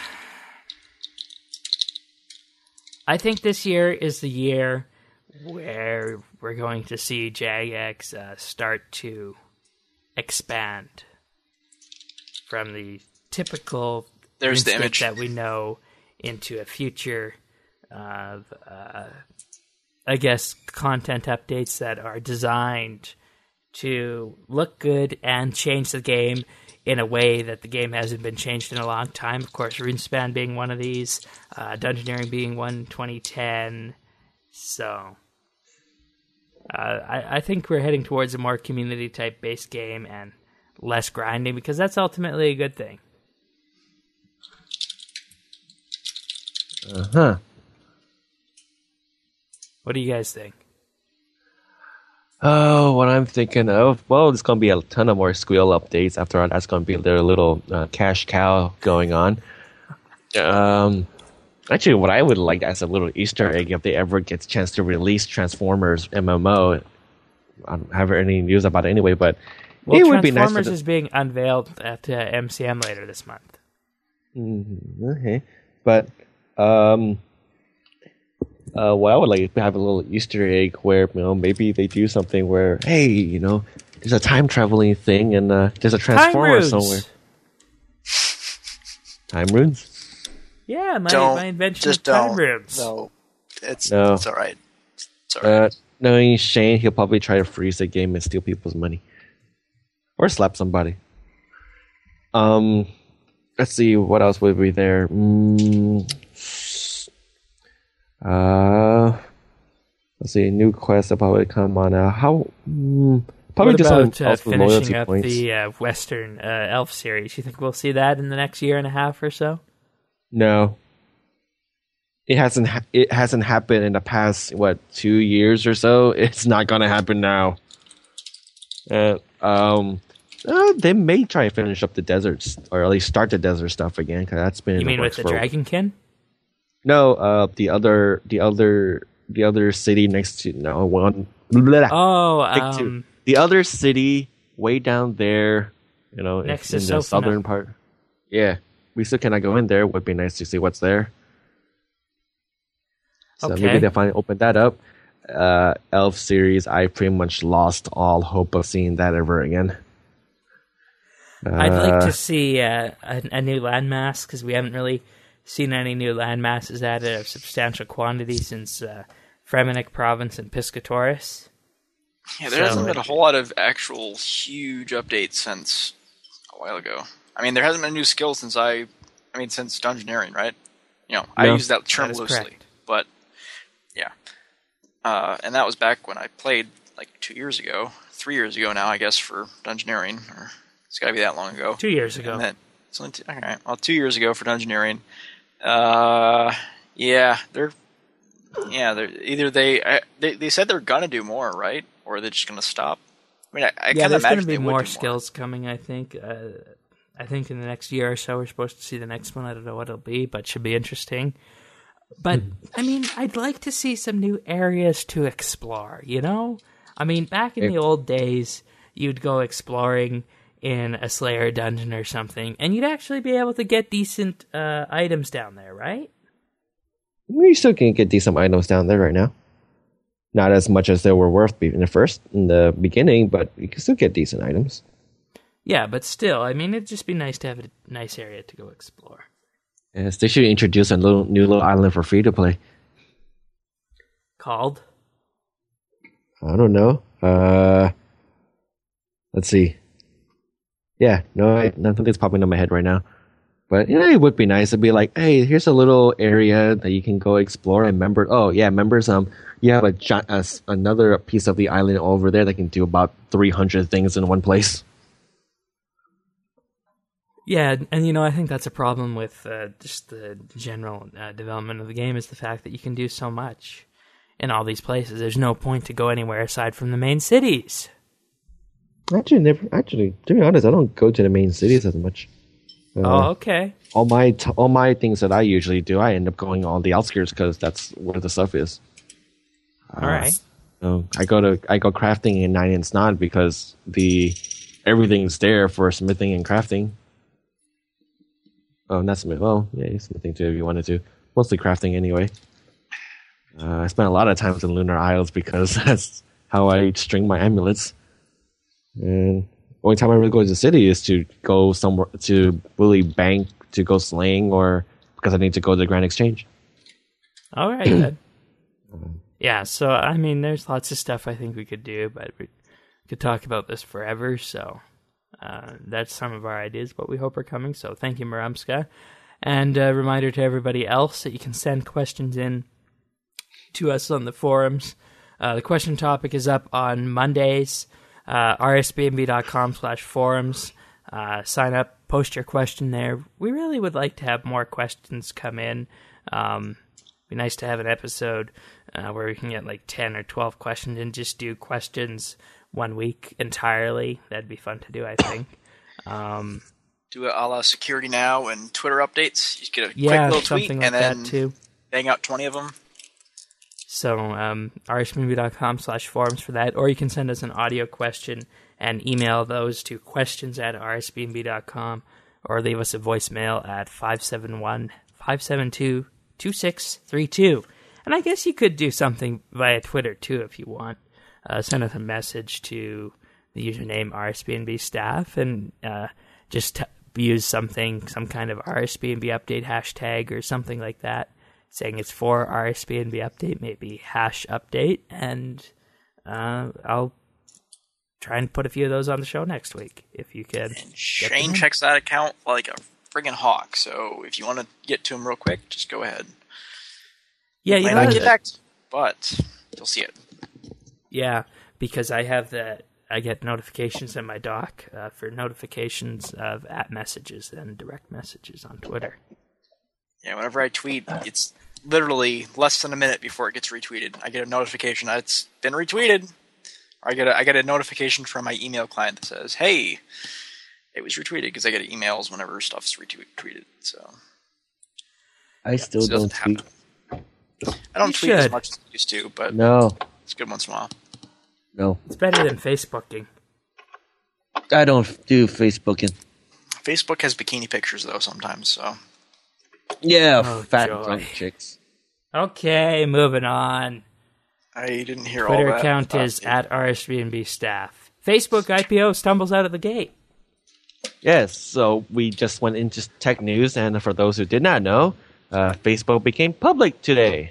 I think this year is the year where we're going to see Jagex start to expand from the typical there's the image that we know into a future of, I guess, content updates that are designed to look good and change the game in a way that the game hasn't been changed in a long time. Of course, RuneSpan being one of these, Dungeoneering being one 2010. So I think we're heading towards a more community-type based game and less grinding, because that's ultimately a good thing. Uh-huh. What do you guys think? Oh, what I'm thinking of, well, there's going to be a ton of more Squeal updates. After all, that's going to be their little cash cow going on. Actually, what I would like as a little Easter egg, if they ever get a chance to release Transformers MMO, I don't have any news about it anyway, but it would be nice. Transformers is being unveiled at MCM later this month. Okay. But Well, I would like to have a little Easter egg where maybe they do something where hey, there's a time traveling thing and there's a transformer somewhere. Time runes? Yeah, my invention of time runes. No, it's all right. It's all right. Knowing Shane, he'll probably try to freeze the game and steal people's money, or slap somebody. Let's see what else would be there. Let's see, new quest will probably come on. Probably what just about finishing up points. the Western Elf series? You think we'll see that in the next year and a half or so? No, it hasn't. It hasn't happened in the past 2 years or so. It's not gonna happen now. They may try to finish up the deserts, or at least start the desert stuff again. Because that's been. You mean with the Dragonkin? No, the other city next to one. The other city way down there, next in to the southern part. Yeah, we still cannot go in there. Would be nice to see what's there. So maybe they finally open that up. Elf series, I pretty much lost all hope of seeing that ever again. I'd like to see a new landmass, because we haven't really seen any new landmasses added of substantial quantity since Fremennik Province and Piscatoris. Yeah, there hasn't been a whole lot of actual huge updates since a while ago. I mean, there hasn't been a new skill since since Dungeoneering, right? I use that term loosely, correct. But yeah. And that was back when I played 2 years ago, 3 years ago now, I guess, for Dungeoneering, or it's got to be that long ago. 2 years ago. And then, it's only 2 years ago for Dungeoneering. They said they're gonna do more, right? Or are they just gonna stop? I mean, I kind of imagine there's gonna be more skills coming. I think. I think in the next year or so we're supposed to see the next one. I don't know what it'll be, but it should be interesting. But I mean, I'd like to see some new areas to explore. I mean, back in the old days, you'd go exploring in a Slayer dungeon or something, and you'd actually be able to get decent items down there, right? We still can get decent items down there right now. Not as much as they were worth in the beginning, but you can still get decent items. Yeah, but still, I mean, it'd just be nice to have a nice area to go explore. Yes, they should introduce a new little island for free to play. Called? I don't know. Let's see. Yeah, nothing's popping in my head right now. But it would be nice. It'd be like, hey, here's a little area that you can go explore. And members, you have another piece of the island over there that can do about 300 things in one place. Yeah, and I think that's a problem with just the general development of the game, is the fact that you can do so much in all these places. There's no point to go anywhere aside from the main cities. Actually, to be honest, I don't go to the main cities as much. Okay. All my things that I usually do, I end up going on the outskirts because that's where the stuff is. All right. I go crafting in Nine Inch Nails because everything's there for smithing and crafting. Oh, not smith. Well, yeah, smithing too if you wanted to. Mostly crafting anyway. I spent a lot of times in Lunar Isles because that's how I string my amulets. And only time I really go to the city is to go somewhere to really bank to go slaying, or because I need to go to the Grand Exchange. All right, good. Yeah, so I mean, there's lots of stuff I think we could do, but we could talk about this forever. So that's some of our ideas, what we hope are coming. So thank you, Marumska, and a reminder to everybody else that you can send questions in to us on the forums. The question topic is up on Mondays. rsbnb.com/forums. Sign up, post your question there. We really would like to have more questions come in. Be nice to have an episode where we can get 10 or 12 questions and just do questions 1 week entirely. That'd be fun to do, I think. Do it a la Security Now and Twitter updates. You get a quick little tweet like and then that too. Bang out 20 of them. So rsbnb.com/forums for that, or you can send us an audio question and email those to questions@rsbnb.com, or leave us a voicemail at 571-572-2632. And I guess you could do something via Twitter, too, if you want. Send us a message to the username RSBNB staff and just use some kind of RSBNB update hashtag or something like that, saying it's for RSBNB update, maybe #update, and I'll try and put a few of those on the show next week, if you can. And Shane checks that account like a friggin' hawk, so if you want to get to him real quick, just go ahead. Yeah, you might not get back, but you'll see it. Yeah, because I get notifications in my dock for notifications of @messages and direct messages on Twitter. Yeah, whenever I tweet, it's literally less than a minute before it gets retweeted. I get a notification that it's been retweeted. Or I get a notification from my email client that says, "Hey, it was retweeted," because I get emails whenever stuff's retweeted. So I still don't tweet. I don't tweet as much as I used to, but no, it's good once in a while. No, it's better than Facebooking. I don't do Facebooking. Facebook has bikini pictures though sometimes, so yeah, fat drunk chicks. Okay, moving on. I didn't hear Twitter all that. Twitter account is @RSBNB staff. Facebook IPO stumbles out of the gate. Yes, so we just went into tech news, and for those who did not know, Facebook became public today.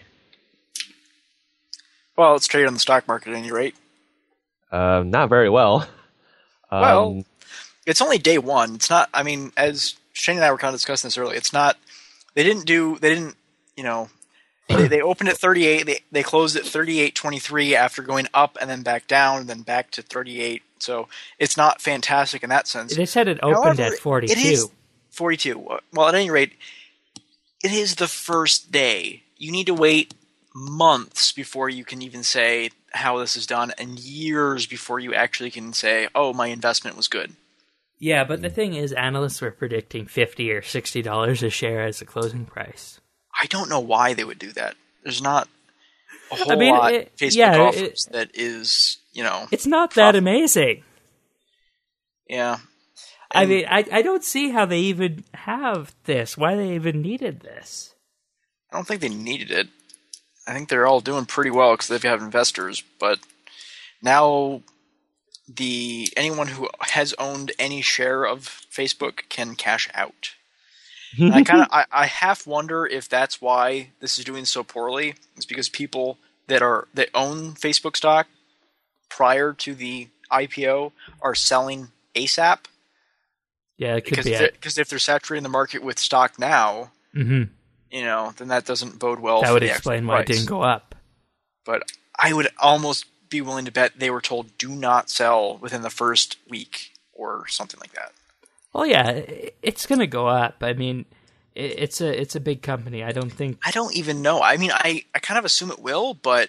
Well, it's traded on the stock market at any rate. Not very well. Well, it's only day one. It's not. I mean, as Shane and I were kind of discussing this earlier, it's not. They didn't. You know, they opened at 38. They closed at 38.23 after going up and then back down and then back to 38. So it's not fantastic in that sense. They said it opened at 42. It is 42. Well, at any rate, it is the first day. You need to wait months before you can even say how this is done, and years before you actually can say, "Oh, my investment was good." Yeah, but the thing is, analysts were predicting $50 or $60 a share as the closing price. I don't know why they would do that. There's not a whole lot Facebook offers that is, it's not that amazing. Yeah. I mean, I don't see how they even have this. Why they even needed this. I don't think they needed it. I think they're all doing pretty well because they have investors, but now anyone who has owned any share of Facebook can cash out. I half wonder if that's why this is doing so poorly. It's because people that own Facebook stock prior to the IPO are selling ASAP. Yeah, it could be it. Because if they're saturating the market with stock now, then that doesn't bode well for the actual price. That would explain why it didn't go up. But I would almost be willing to bet they were told do not sell within the first week or something like that. Well, yeah, it's going to go up. I mean, it's a big company. I don't even know. I mean, I kind of assume it will, but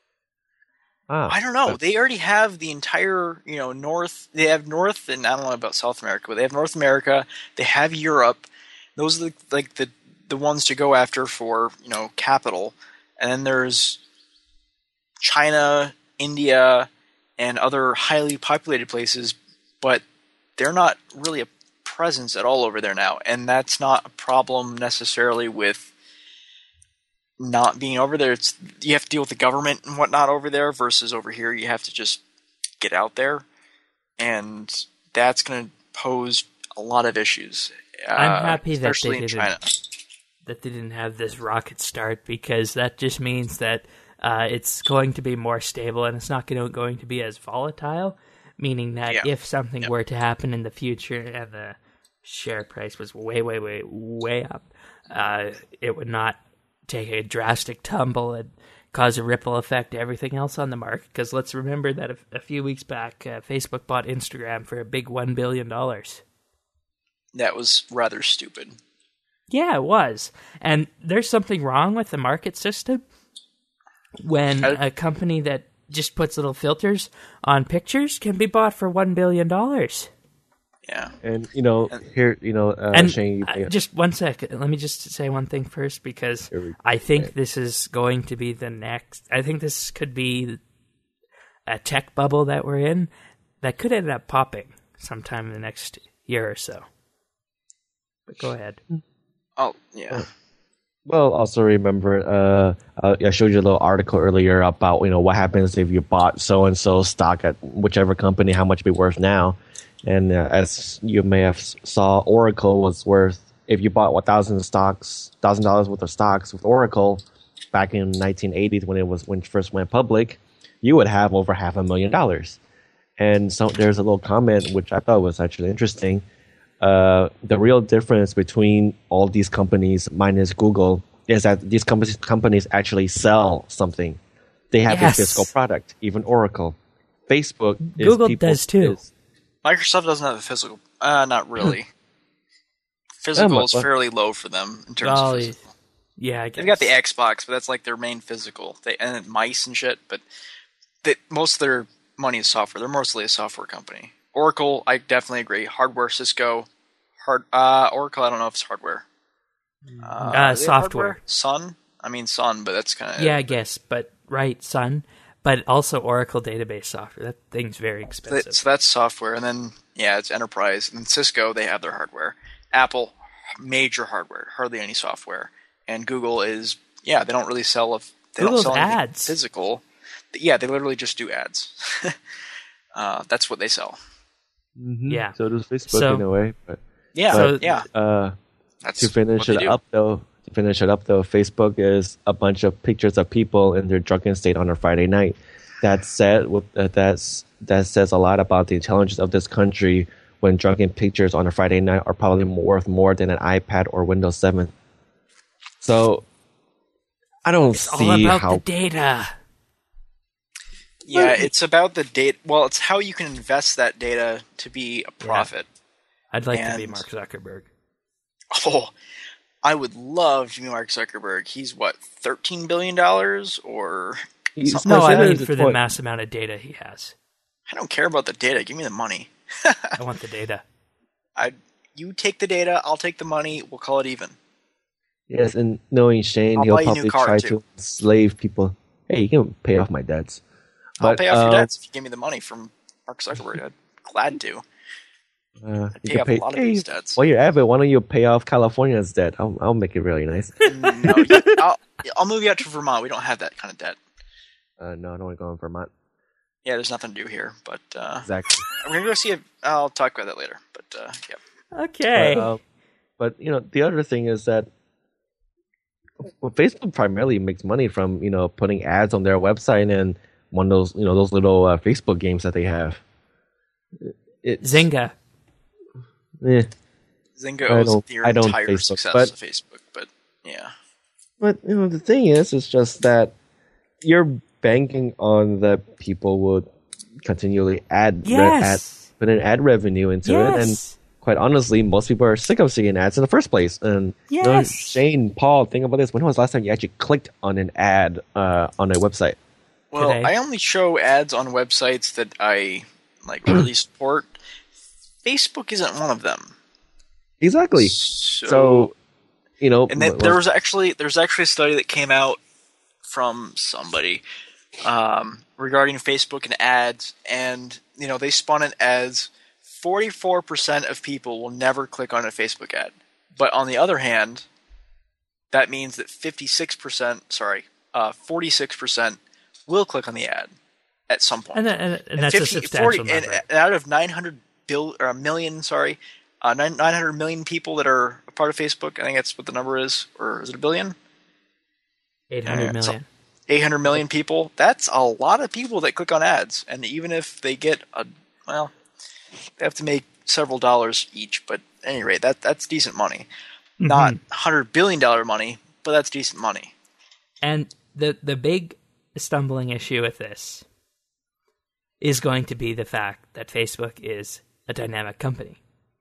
I don't know. They already have the entire, North. They have North, and I don't know about South America, but they have North America. They have Europe. Those are the ones to go after for, capital. And then there's China, India, and other highly populated places, but they're not really a presence at all over there now. And that's not a problem necessarily with not being over there. You have to deal with the government and whatnot over there versus over here. You have to just get out there. And that's going to pose a lot of issues. I'm happy that they didn't have this rocket start, because that just means that it's going to be more stable and it's not going to be as volatile, meaning that if something were to happen in the future and the share price was way, way, way, way up, it would not take a drastic tumble and cause a ripple effect to everything else on the market. Because let's remember that a few weeks back, Facebook bought Instagram for a big $1 billion. That was rather stupid. Yeah, it was. And there's something wrong with the market system when a company that just puts little filters on pictures can be bought for $1 billion. Yeah. And, Shane, just 1 second. Let me just say one thing first, because I think this is going to be the next. I think this could be a tech bubble that we're in that could end up popping sometime in the next year or so. But go ahead. Oh, yeah. Well, also remember, I showed you a little article earlier about what happens if you bought so and so stock at whichever company, how much it'd be worth now. And as you may have saw, Oracle was worth, if you bought $1,000 worth of stocks with Oracle back in 1980s when it first went public, you would have over $500,000. And so there's a little comment which I thought was actually interesting. The real difference between all these companies minus Google is that these companies actually sell something. They have a physical product. Even Oracle, Facebook, Google does too. Microsoft doesn't have a physical. Not really. Physical is fairly low for them in terms of physical. Yeah, I guess. They've got the Xbox, but that's like their main physical. And mice and shit, but most of their money is software. They're mostly a software company. Oracle, I definitely agree. Hardware, Cisco. Oracle, I don't know if it's hardware. Software. Sun? I mean Sun, but that's kind of... Yeah, I guess, but right, Sun. But also Oracle database software. That thing's very expensive. So that's software, and then, it's enterprise. And Cisco, they have their hardware. Apple, major hardware, hardly any software. And Google is, they don't really sell... Google's ads. Physical. Yeah, they literally just do ads. That's what they sell. Mm-hmm. Yeah. So does Facebook in a way. But, That's to finish it up, though, Facebook is a bunch of pictures of people in their drunken state on a Friday night. That says a lot about the intelligence of this country when drunken pictures on a Friday night are probably worth more than an iPad or Windows 7. So I don't see all about how the data. Yeah, it's about the data. Well, it's how you can invest that data to be a profit. I'd like to be Mark Zuckerberg. Oh, I would love to be Mark Zuckerberg. He's what, $13 billion or something? No, I mean for the mass amount of data he has. I don't care about the data. Give me the money. I want the data. You take the data, I'll take the money, we'll call it even. Yes, and knowing Shane, he'll probably try to enslave people. Hey, you can pay off my debts. I'll pay off your debts if you give me the money from Mark Zuckerberg. I'd glad to. I'd pay off a lot of these debts. While you're at it, why don't you pay off California's debt? I'll make it really nice. No, I'll move you out to Vermont. We don't have that kind of debt. No, I don't want to go in Vermont. Yeah, there's nothing to do here. But exactly. We're going to go see it. I'll talk about that later. But, yeah. Okay. But the other thing is that Facebook primarily makes money from, putting ads on their website and one of those, those little Facebook games that they have. Zynga. Yeah. Zynga owes the entire success of Facebook, but yeah. But, the thing is, it's just that you're banking on that people would continually put in ad revenue into it, and quite honestly, most people are sick of seeing ads in the first place. And Shane, Paul, think about this. When was the last time you actually clicked on an ad on a website? Well, I only show ads on websites that I really support. Facebook isn't one of them. Exactly. So and there's actually a study that came out from somebody regarding Facebook and ads, and they spun it as 44% of people will never click on a Facebook ad. But on the other hand, that means that 46% will click on the ad at some point. And that's a substantial number. And out of 900 million people that are a part of Facebook, I think that's what the number is, or is it a billion? 800 million. 800 million people. That's a lot of people that click on ads. And even if they get they have to make several dollars each. But at any rate, that's decent money. Mm-hmm. Not $100 billion money, but that's decent money. And the big stumbling issue with this is going to be the fact that Facebook is a dynamic company.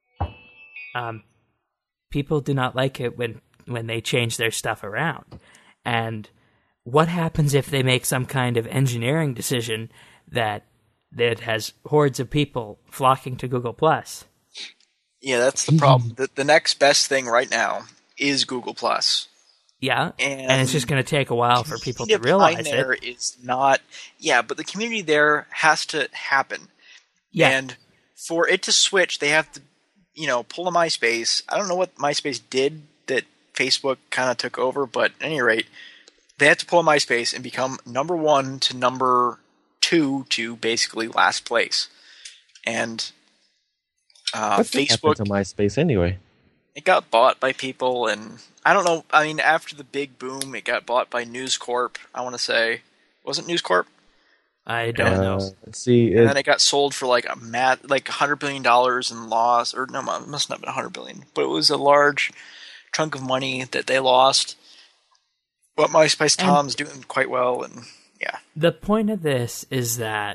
People do not like it when they change their stuff around. And what happens if they make some kind of engineering decision that has hordes of people flocking to Google+? Yeah, that's the problem. The next best thing right now is Google+. Yeah, and it's just going to take a while for people to realize it. Is not, but the community there has to happen. Yeah. And for it to switch, they have to, pull a MySpace. I don't know what MySpace did that Facebook kind of took over, but at any rate, they had to pull MySpace and become number 1 to number 2 to basically last place. And Facebook to MySpace anyway. It got bought by people, and I don't know. I mean, after the big boom, it got bought by News Corp. I want to say, was it News Corp? I don't know. Let's see. And then it got sold for like $100 billion in loss, or no, it must not have been $100 billion, but it was a large chunk of money that they lost. But MySpace Tom's doing quite well, and yeah. The point of this is that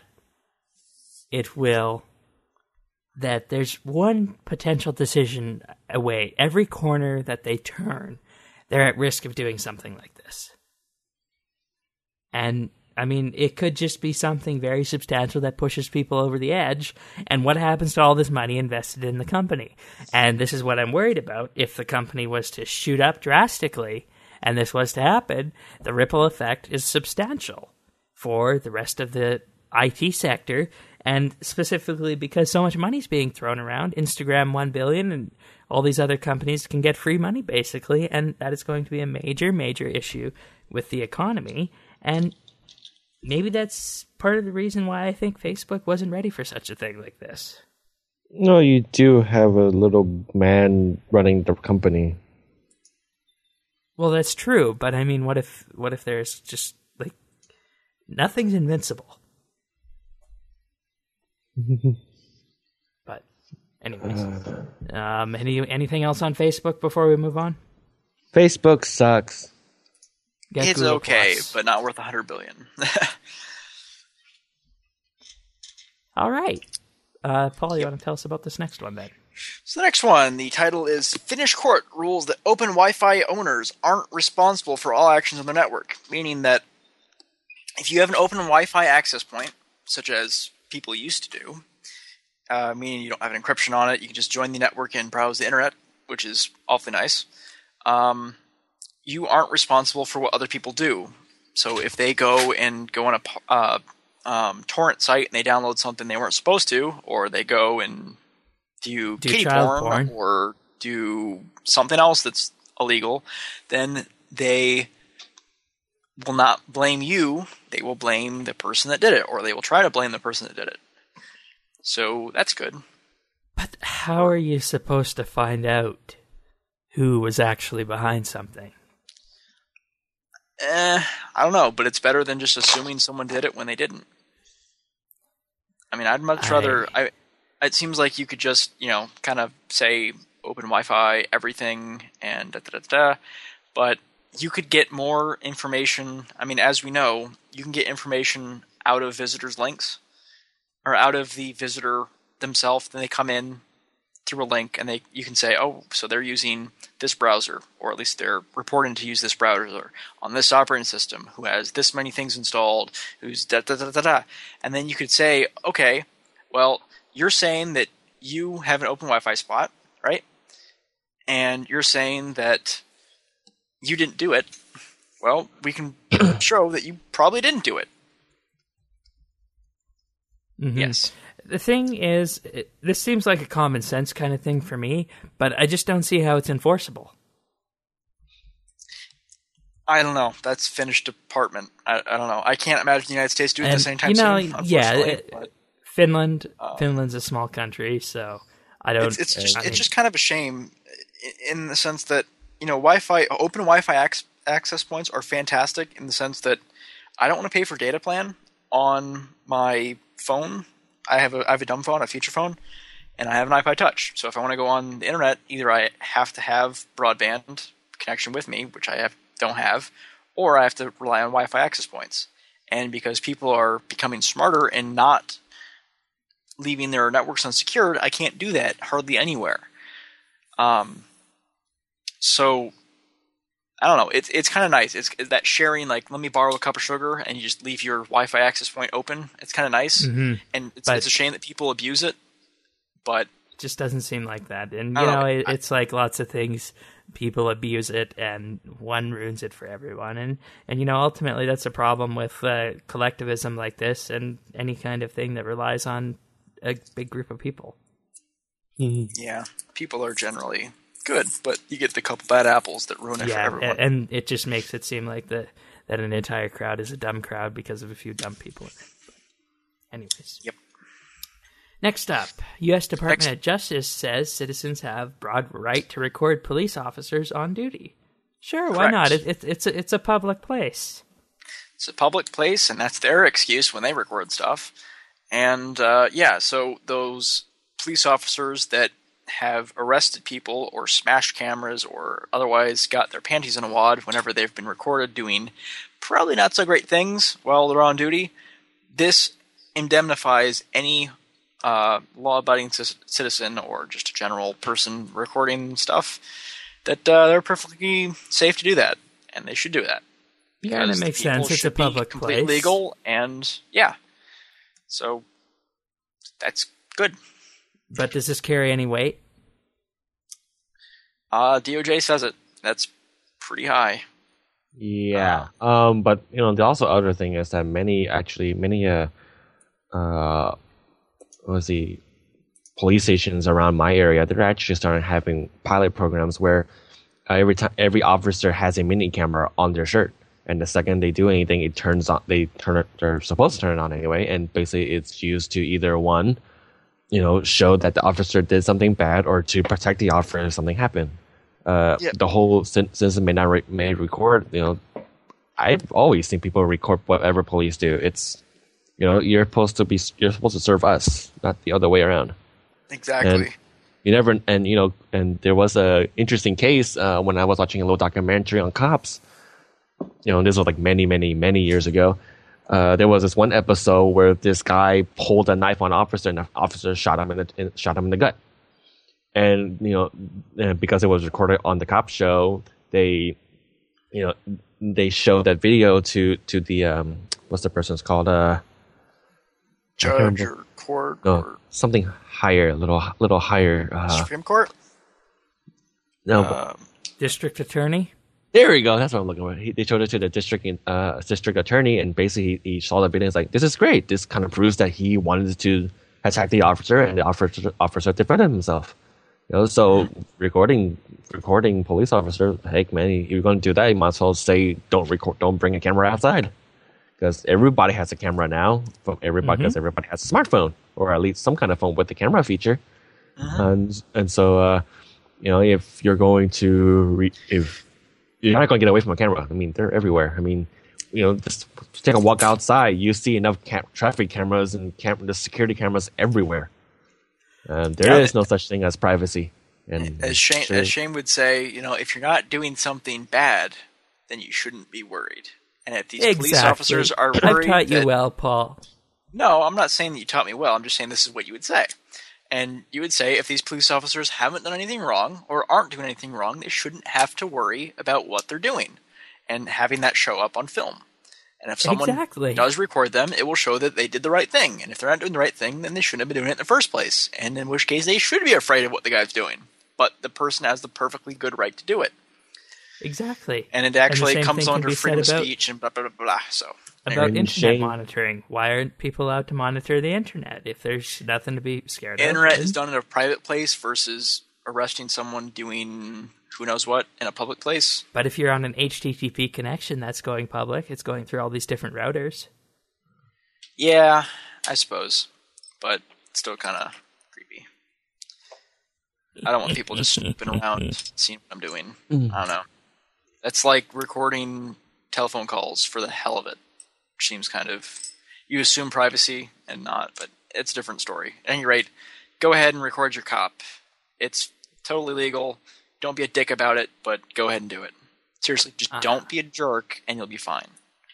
that there's one potential decision away. Every corner that they turn, they're at risk of doing something like this. And, I mean, it could just be something very substantial that pushes people over the edge. And what happens to all this money invested in the company? And this is what I'm worried about. If the company was to shoot up drastically, and this was to happen, the ripple effect is substantial for the rest of the IT sector, and specifically because so much money is being thrown around. Instagram $1 billion, and all these other companies can get free money, basically, and that is going to be a major, major issue with the economy. And maybe that's part of the reason why I think Facebook wasn't ready for such a thing like this. No, you do have a little man running the company. Well, that's true, but I mean, what if there's just, like, nothing's invincible? But anyways, anything else on Facebook before we move on? Facebook sucks. Get it's Google okay, Plus. but not worth $100 billion. All right, Paul, you want to tell us about this next one then? So the next one, the title is Finnish Court Rules that Open Wi-Fi Owners Aren't Responsible for All Actions on their Network. Meaning that if you have an open Wi-Fi access point, such as people used to do, meaning you don't have an encryption on it, you can just join the network and browse the internet, which is awfully nice, you aren't responsible for what other people do. So if they go on a torrent site and they download something they weren't supposed to, or they go and do kitty porn, or do something else that's illegal, then they will not blame you. They will blame the person that did it, or they will try to blame the person that did it. So that's good. But how are you supposed to find out who was actually behind something? I don't know, but it's better than just assuming someone did it when they didn't. I mean, I'd much rather... It seems like you could just, kind of say open Wi-Fi, everything, and da-da-da-da, but you could get more information. I mean, as we know, you can get information out of visitors' links, or out of the visitor themselves. Then they come in through a link, and you can say, oh, so they're using this browser, or at least they're reporting to use this browser on this operating system, who has this many things installed, who's da-da-da-da-da. And then you could say, okay, well, you're saying that you have an open Wi-Fi spot, right? And you're saying that you didn't do it. Well, we can show that you probably didn't do it. Mm-hmm. Yes. The thing is, this seems like a common sense kind of thing for me, but I just don't see how it's enforceable. I don't know. That's Finnish department. I don't know. I can't imagine the United States doing it at the same time soon. Finland's a small country, so I don't... It's just kind of a shame in the sense that, Wi-Fi, open Wi-Fi access points are fantastic in the sense that I don't want to pay for data plan on my phone. I have a dumb phone, a feature phone, and I have an iPod Touch. So if I want to go on the internet, either I have to have broadband connection with me, which don't have, or I have to rely on Wi-Fi access points. And because people are becoming smarter and not leaving their networks unsecured, I can't do that hardly anywhere. So I don't know. It's kind of nice. It's that sharing, like, let me borrow a cup of sugar, and you just leave your Wi-Fi access point open. It's kind of nice, and it's a shame that people abuse it. But it just doesn't seem like that. And it's like lots of things. People abuse it, and one ruins it for everyone. And ultimately, that's a problem with collectivism like this, and any kind of thing that relies on a big group of people. Yeah, people are generally Good, but you get the couple bad apples that ruin it for everyone. And it just makes it seem like that an entire crowd is a dumb crowd because of a few dumb people in it. But anyways. Yep. Next up, U.S. Department of Justice says citizens have broad right to record police officers on duty. Sure, why not? It's a public place. It's a public place, and that's their excuse when they record stuff. And, so those police officers that have arrested people or smashed cameras or otherwise got their panties in a wad whenever they've been recorded doing probably not so great things while they're on duty, this indemnifies any law-abiding citizen or just a general person recording stuff that they're perfectly safe to do that, and they should do that. Yeah, that makes sense. It's a public place. Completely legal, and so that's good. But does this carry any weight? DOJ says it. That's pretty high. Yeah. But the also other thing is that many police stations around my area, they're actually starting having pilot programs where every officer has a mini camera on their shirt, and the second they do anything, it turns on. They're supposed to turn it on anyway, and basically it's used to either one, show that the officer did something bad, or to protect the officer if something happened. The whole citizen may record. I've always seen people record whatever police do. It's you're supposed to serve us, not the other way around. Exactly. And there was a interesting case when I was watching a little documentary on cops. This was like many, many, many years ago. There was this one episode where this guy pulled a knife on an officer, and the officer shot him in the gut. And because it was recorded on the cop show, they showed that video to the what's the person's called judge or court or something higher, a little higher. Supreme Court. No, district attorney. There we go. That's what I'm looking for. They showed it to the district attorney, and basically he saw the video. And he's like, "This is great. This kind of proves that he wanted to attack the officer, and the officer defended himself." So recording police officers. Heck, man, if you're going to do that, you might as well say don't bring a camera outside, because everybody has a camera now. Because everybody has a smartphone, or at least some kind of phone with the camera feature. And so if you're going to if you're not going to get away from a camera. I mean, they're everywhere. I mean, just take a walk outside. You see enough traffic cameras and the security cameras everywhere. There is no such thing as privacy. And as Shane would say, if you're not doing something bad, then you shouldn't be worried. And if these police officers are worried, I've taught you well, Paul. No, I'm not saying that you taught me well. I'm just saying this is what you would say. And you would say if these police officers haven't done anything wrong or aren't doing anything wrong, they shouldn't have to worry about what they're doing and having that show up on film. And if someone does record them, it will show that they did the right thing. And if they're not doing the right thing, then they shouldn't have been doing it in the first place. And in which case, they should be afraid of what the guy's doing. But the person has the perfectly good right to do it. Exactly. And it actually comes under freedom of speech and blah, blah, blah, blah. So. About internet monitoring. Why aren't people allowed to monitor the internet if there's nothing to be scared of? Internet is done in a private place versus arresting someone doing who knows what in a public place. But if you're on an HTTP connection that's going public, it's going through all these different routers. Yeah, I suppose. But it's still kind of creepy. I don't want people just snooping around seeing what I'm doing. I don't know. That's like recording telephone calls for the hell of it. Which seems kind of... You assume privacy and not, but it's a different story. At any rate, go ahead and record your cop. It's totally legal. Don't be a dick about it, but go ahead and do it. Seriously, just don't be a jerk, and you'll be fine.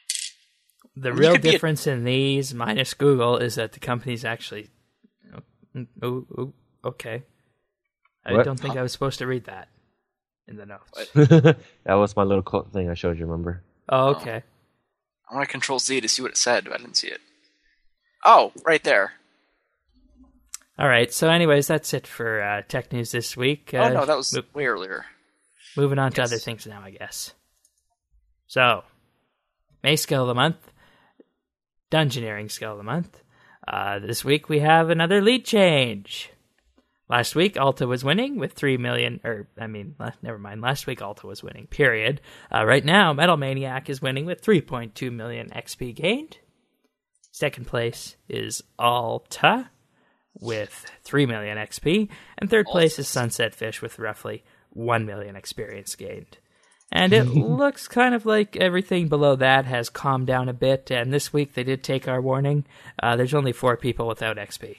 The real difference in these, minus Google, is that the company's actually... okay. I don't think I was supposed to read that in the notes. That was my little quote thing I showed you, remember? Oh, okay. I want to Control-Z to see what it said, but I didn't see it. Oh, right there. All right, so anyways, that's it for tech news this week. No, that was way earlier. Moving on to other things now, I guess. So, May Skill of the Month, Dungeoneering Skill of the Month. This week we have another lead change. Last week, Alta was winning with 3 million, never mind. Last week, Alta was winning, period. Right now, Metal Maniac is winning with 3.2 million XP gained. Second place is Alta with 3 million XP. And third place is Sunset Fish with roughly 1 million experience gained. And it looks kind of like everything below that has calmed down a bit. And this week, they did take our warning. There's only 4 people without XP.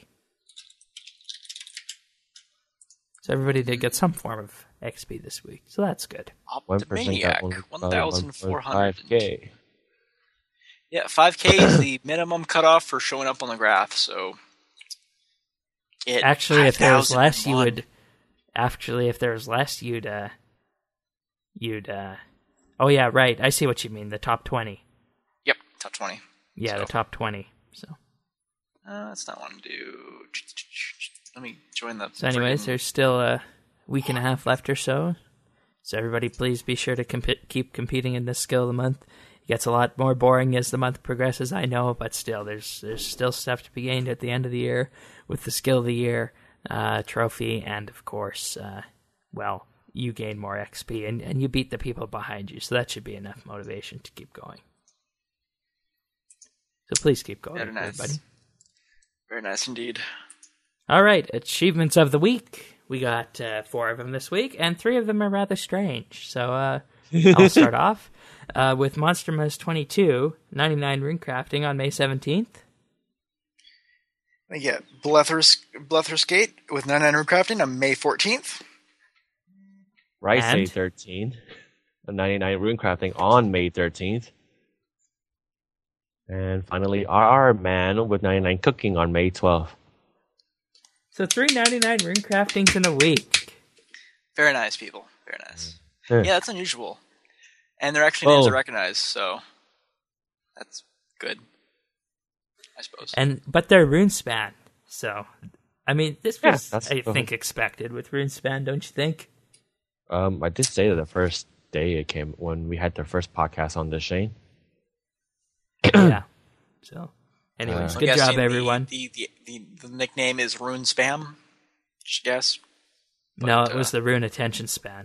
So everybody did get some form of XP this week, so that's good. Optimaniac, 1,400. 5K. Yeah, 5K is the minimum cutoff for showing up on the graph, so... Actually, if there was less, you would... Actually, if there was less, you'd... Oh, yeah, right, I see what you mean, the top 20. Yep, top 20. Yeah, the top 20, so... That's not what I want to do. Let me join the... So anyways, there's still a week and a half left or so. So everybody please be sure to keep competing in this Skill of the Month. It gets a lot more boring as the month progresses, I know, but still, there's still stuff to be gained at the end of the year with the Skill of the Year trophy, and of course, you gain more XP, and you beat the people behind you, so that should be enough motivation to keep going. So please keep going, everybody. Very nice indeed. All right, achievements of the week. We got 4 of them this week, and 3 of them are rather strange. So I'll start off with Monster Mess 22, 99 rune crafting on May 17th. We get Blethers Gate with 99 rune crafting on May 14th. Rice 13, 99 rune crafting on May 13th. And finally, RR Man with 99 cooking on May 12th. So 399 rune craftings in a week. Very nice, people. Very nice. Yeah, that's unusual. And they're actually names are recognized, so that's good, I suppose. But they're RuneSpan, so I mean, this was I think expected with RuneSpan, don't you think? I did say that the first day it came when we had the first podcast on this, Shane. Yeah. So. Anyways, good job, everyone. The nickname is Rune Spam, just guess. But, no, it was the Rune Attention Span.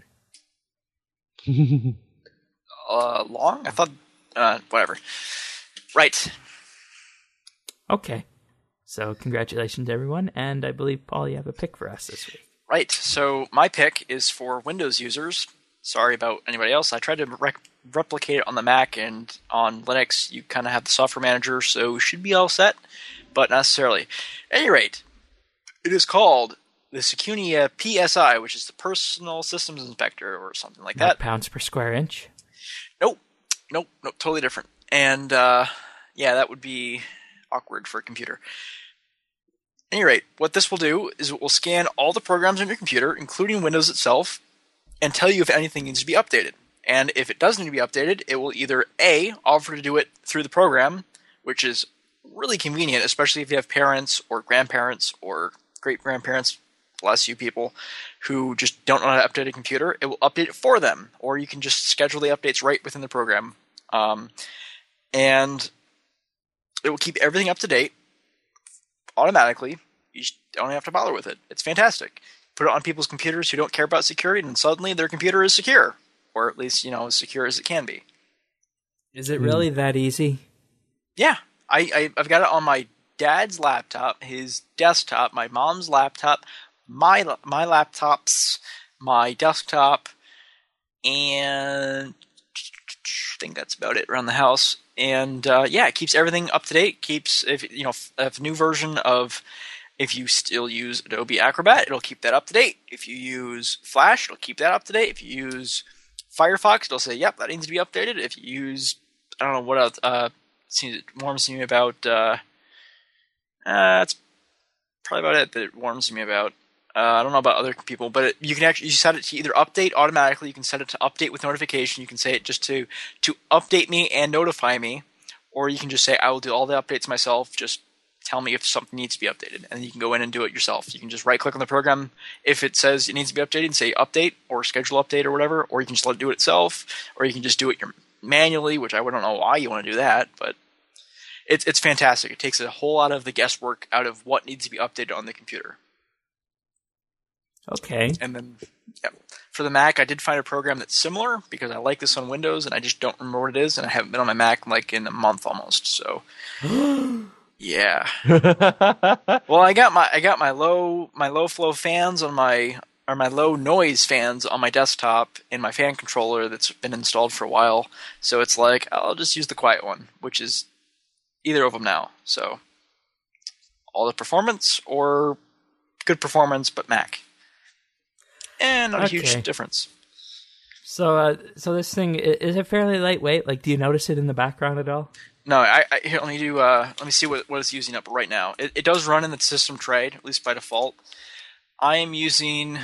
Long? I thought, whatever. Right. Okay. So, congratulations, everyone. And I believe, Paul, you have a pick for us this week. Right. So, my pick is for Windows users. Sorry about anybody else. I tried to replicate it on the Mac, and on Linux you kind of have the software manager, so you should be all set, but not necessarily. At any rate, it is called the Secunia PSI, which is the Personal Systems Inspector or something like that. Pounds per square inch? Nope, totally different. And that would be awkward for a computer. At any rate, what this will do is it will scan all the programs on your computer, including Windows itself, and tell you if anything needs to be updated. And if it does need to be updated, it will either A, offer to do it through the program, which is really convenient, especially if you have parents or grandparents or great-grandparents, bless you people, who just don't know how to update a computer. It will update it for them, or you can just schedule the updates right within the program. And it will keep everything up to date automatically. You just don't have to bother with it. It's fantastic. Put it on people's computers who don't care about security, and suddenly their computer is secure. Or at least, as secure as it can be. Is it really that easy? Yeah. I've got it on my dad's laptop, his desktop, my mom's laptop, my laptops, my desktop, and I think that's about it around the house. And it keeps everything up to date. Keeps if a new version of. If you still use Adobe Acrobat, it'll keep that up to date. If you use Flash, it'll keep that up to date. If you use Firefox, it'll say, yep, that needs to be updated. If you use, I don't know what else, it warms me about, that's probably about it that it warms me about. I don't know about other people, but you can actually set it to either update automatically, you can set it to update with notification, you can say it just to update me and notify me, or you can just say, I will do all the updates myself, just tell me if something needs to be updated, and you can go in and do it yourself. You can just right-click on the program if it says it needs to be updated and say update or schedule update or whatever, or you can just let it do it itself, or you can just do it manually, which I don't know why you want to do that, but it's fantastic. It takes a whole lot of the guesswork out of what needs to be updated on the computer. Okay. And then, for the Mac, I did find a program that's similar because I like this on Windows and I just don't remember what it is, and I haven't been on my Mac like in a month almost. So, yeah. Well, I got my low flow fans on my low noise fans on my desktop in my fan controller that's been installed for a while. So it's like I'll just use the quiet one, which is either of them now. So all the performance or good performance, but Mac. And not a huge difference. So this thing, is it fairly lightweight? Like, do you notice it in the background at all? No, here, let me see what it's using up right now. It does run in the system tray, at least by default. I am using,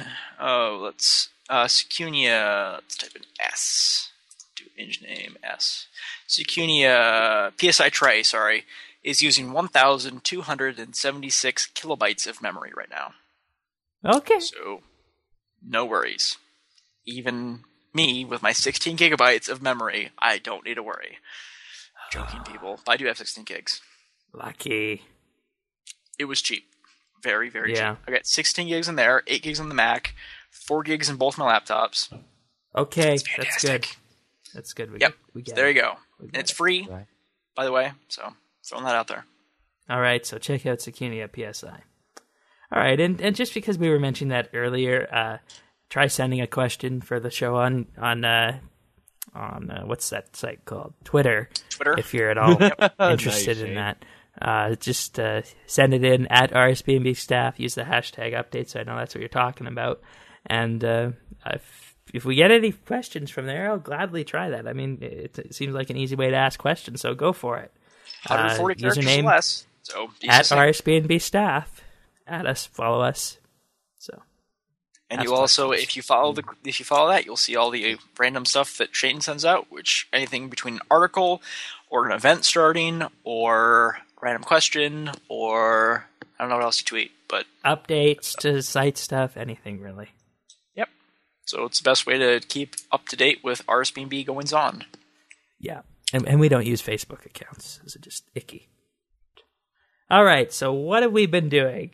Secunia, let's type in S. Do engine name S. Secunia PSI tray, is using 1,276 kilobytes of memory right now. Okay. So, no worries. Even me, with my 16 gigabytes of memory, I don't need to worry. Joking, people. But I do have 16 gigs. Lucky. It was cheap. Very, very cheap. I got 16 gigs in there, 8 gigs on the Mac, 4 gigs in both my laptops. Okay, that's good. That's good. We get there it. You go. And it's free, by the way, so throwing that out there. All right, so check out Secunia PSI. All right, and just because we were mentioning that earlier, try sending a question for the show on what's that site called? Twitter. If you're at all interested in that. Just send it in at RSBNB staff. Use the hashtag update so I know that's what you're talking about. And if we get any questions from there, I'll gladly try that. I mean, it seems like an easy way to ask questions, so go for it. 140 characters or less. So at RSBNB staff. Add us, follow us. So. And you also, if you follow that, you'll see all the random stuff that Shane sends out, which anything between an article or an event starting or random question or I don't know what else you tweet, but updates to site stuff, anything really. Yep. So it's the best way to keep up to date with RSBNB goings on. Yeah, and we don't use Facebook accounts. Those are just icky. All right, so what have we been doing?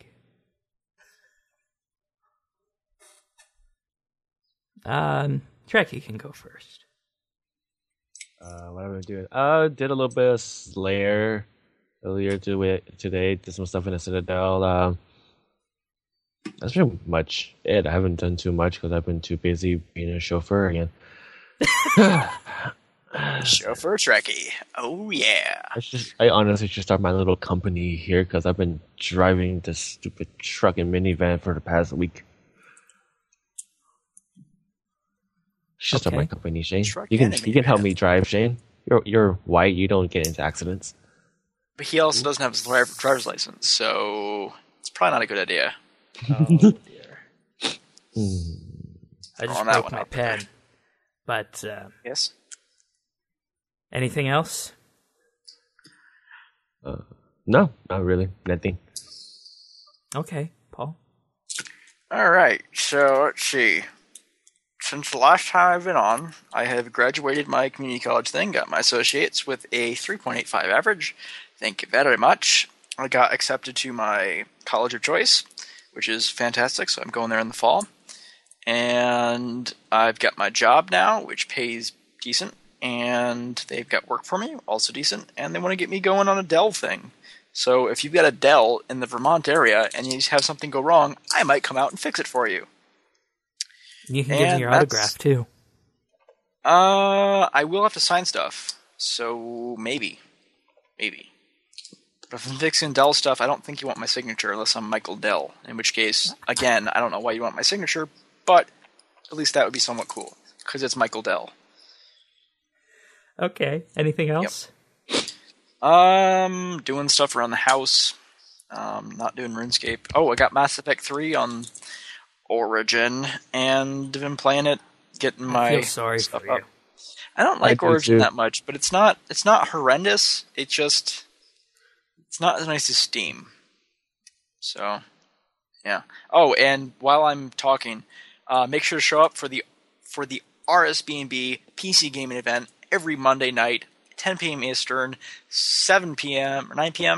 Trek, you can go first. What am I doing? Did a little bit of Slayer earlier today. Did some stuff in the Citadel. That's pretty much it. I haven't done too much because I've been too busy being a chauffeur again. Chauffeur Trekkie. Oh yeah. I honestly should start my little company here because I've been driving this stupid truck and minivan for the past week. Should start my company, Shane. You can help me drive, Shane. You're white. You don't get into accidents. But he also doesn't have his driver's license, so it's probably not a good idea. Oh dear. I just broke my pen. But yes. Anything else? No, not really. Nothing. Okay, Paul. All right. So let's see. Since the last time I've been on, I have graduated my community college thing, got my associates with a 3.85 average. Thank you very much. I got accepted to my college of choice, which is fantastic, so I'm going there in the fall. And I've got my job now, which pays decent, and they've got work for me, also decent, and they want to get me going on a Dell thing. So if you've got a Dell in the Vermont area and you have something go wrong, I might come out and fix it for you. You can give me your autograph, too. I will have to sign stuff, so maybe. But if I'm fixing Dell stuff, I don't think you want my signature unless I'm Michael Dell, in which case, again, I don't know why you want my signature, but at least that would be somewhat cool, because it's Michael Dell. Okay, anything else? Yep. Doing stuff around the house, not doing RuneScape. Oh, I got Mass Effect 3 on Origin, and been playing it, getting my I feel sorry stuff for you. up. I don't like Origin that much, but it's not horrendous. It's not as nice as Steam. So, yeah. Oh, and while I'm talking, make sure to show up for the RSBNB PC gaming event every Monday night, 10 p.m. Eastern, 7 p.m. or 9 p.m.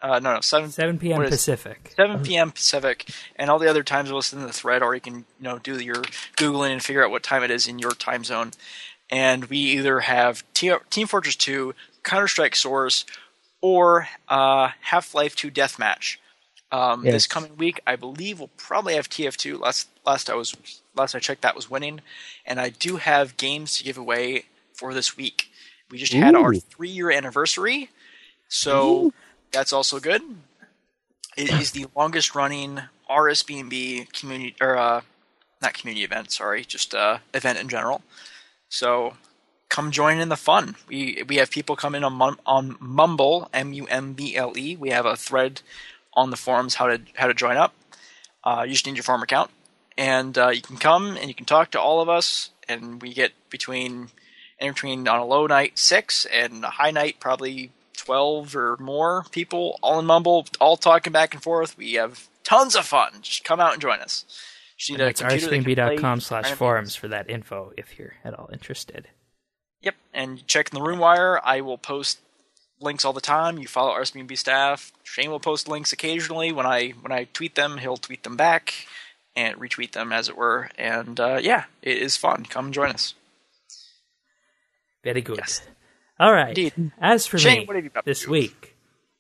No, 7 p.m. Pacific. 7 p.m. Pacific, and all the other times are listed in the thread, or you can do your Googling and figure out what time it is in your time zone. And we either have Team Fortress 2, Counter-Strike Source, or Half-Life 2 Deathmatch. Yes. This coming week, I believe we'll probably have TF2. Last I checked, that was winning, and I do have games to give away for this week. We just had our 3-year anniversary, so that's also good. It is the longest running RSBNB community, or not community event, sorry, just event in general. So come join in the fun. We have people come in on Mumble, MUMBLE. We have a thread on the forums how to join up. You just need your forum account, and you can come and you can talk to all of us. And we get between on a low night 6 and a high night probably 12 or more people, all in Mumble, all talking back and forth. We have tons of fun. Just come out and join us. It's rsbnb.com/forums for that info if you're at all interested. Yep, and check in the RuneWire. I will post links all the time. You follow RSBNB staff. Shane will post links occasionally. When I tweet them, he'll tweet them back and retweet them, as it were. And it is fun. Come join us. Very good. Yes. All right. Indeed. As for Shane, me, what have you got this week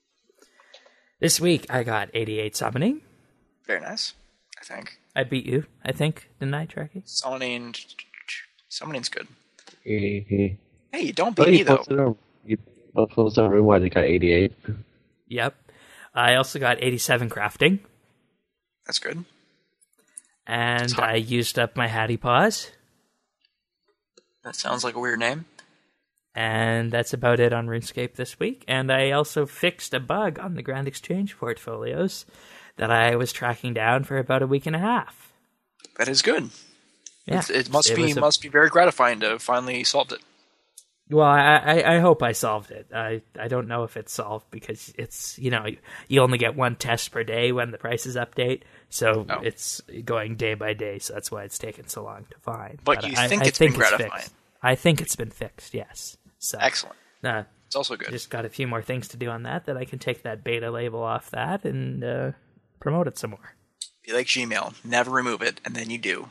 I got 88 summoning. Very nice, I think. I beat you, I think, didn't I, Tracky? Summoning's good. Hey, you don't beat me, though. You posted on RuneWire that got 88. Yep. I also got 87 crafting. That's good. And I used up my Hattie Paws. That sounds like a weird name. And that's about it on RuneScape this week. And I also fixed a bug on the Grand Exchange portfolios that I was tracking down for about a week and a half. That is good. Yeah, it must be very gratifying to have finally solved it. Well, I hope I solved it. I don't know if it's solved because it's, you only get one test per day when the prices update. So It's going day by day. So that's why it's taken so long to find. But you think it's been gratifying? Fixed. I think it's been fixed, yes. So, excellent. It's also good. Just got a few more things to do on that I can take that beta label off that and promote it some more. Be like Gmail. Never remove it, and then you do.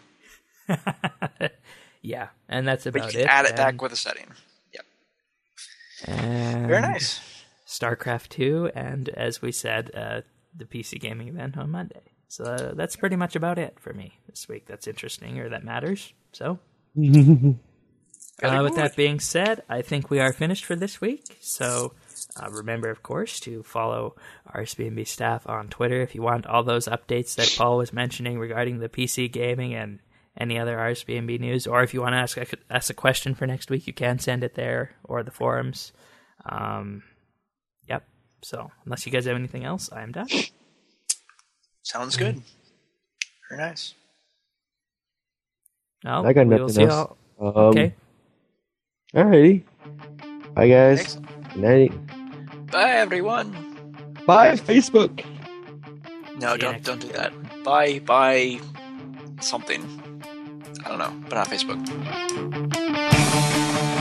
Yeah, and that's about it. But you can add it back with a setting. Yep. And very nice. StarCraft 2, and as we said, the PC gaming event on Monday. So that's pretty much about it for me this week. That's interesting or that matters. So, with that being said, I think we are finished for this week. So remember, of course, to follow RSBNB staff on Twitter if you want all those updates that Paul was mentioning regarding the PC gaming and any other RSBNB news. Or if you want to ask a question for next week, you can send it there or the forums. Yep. So unless you guys have anything else, I am done. Sounds good. Very nice. Oh, I got nothing else. Okay. Alrighty. Bye, guys. Excellent. Good night. Bye, everyone. Bye, Facebook. No, don't do that. Bye something. I don't know, but not Facebook.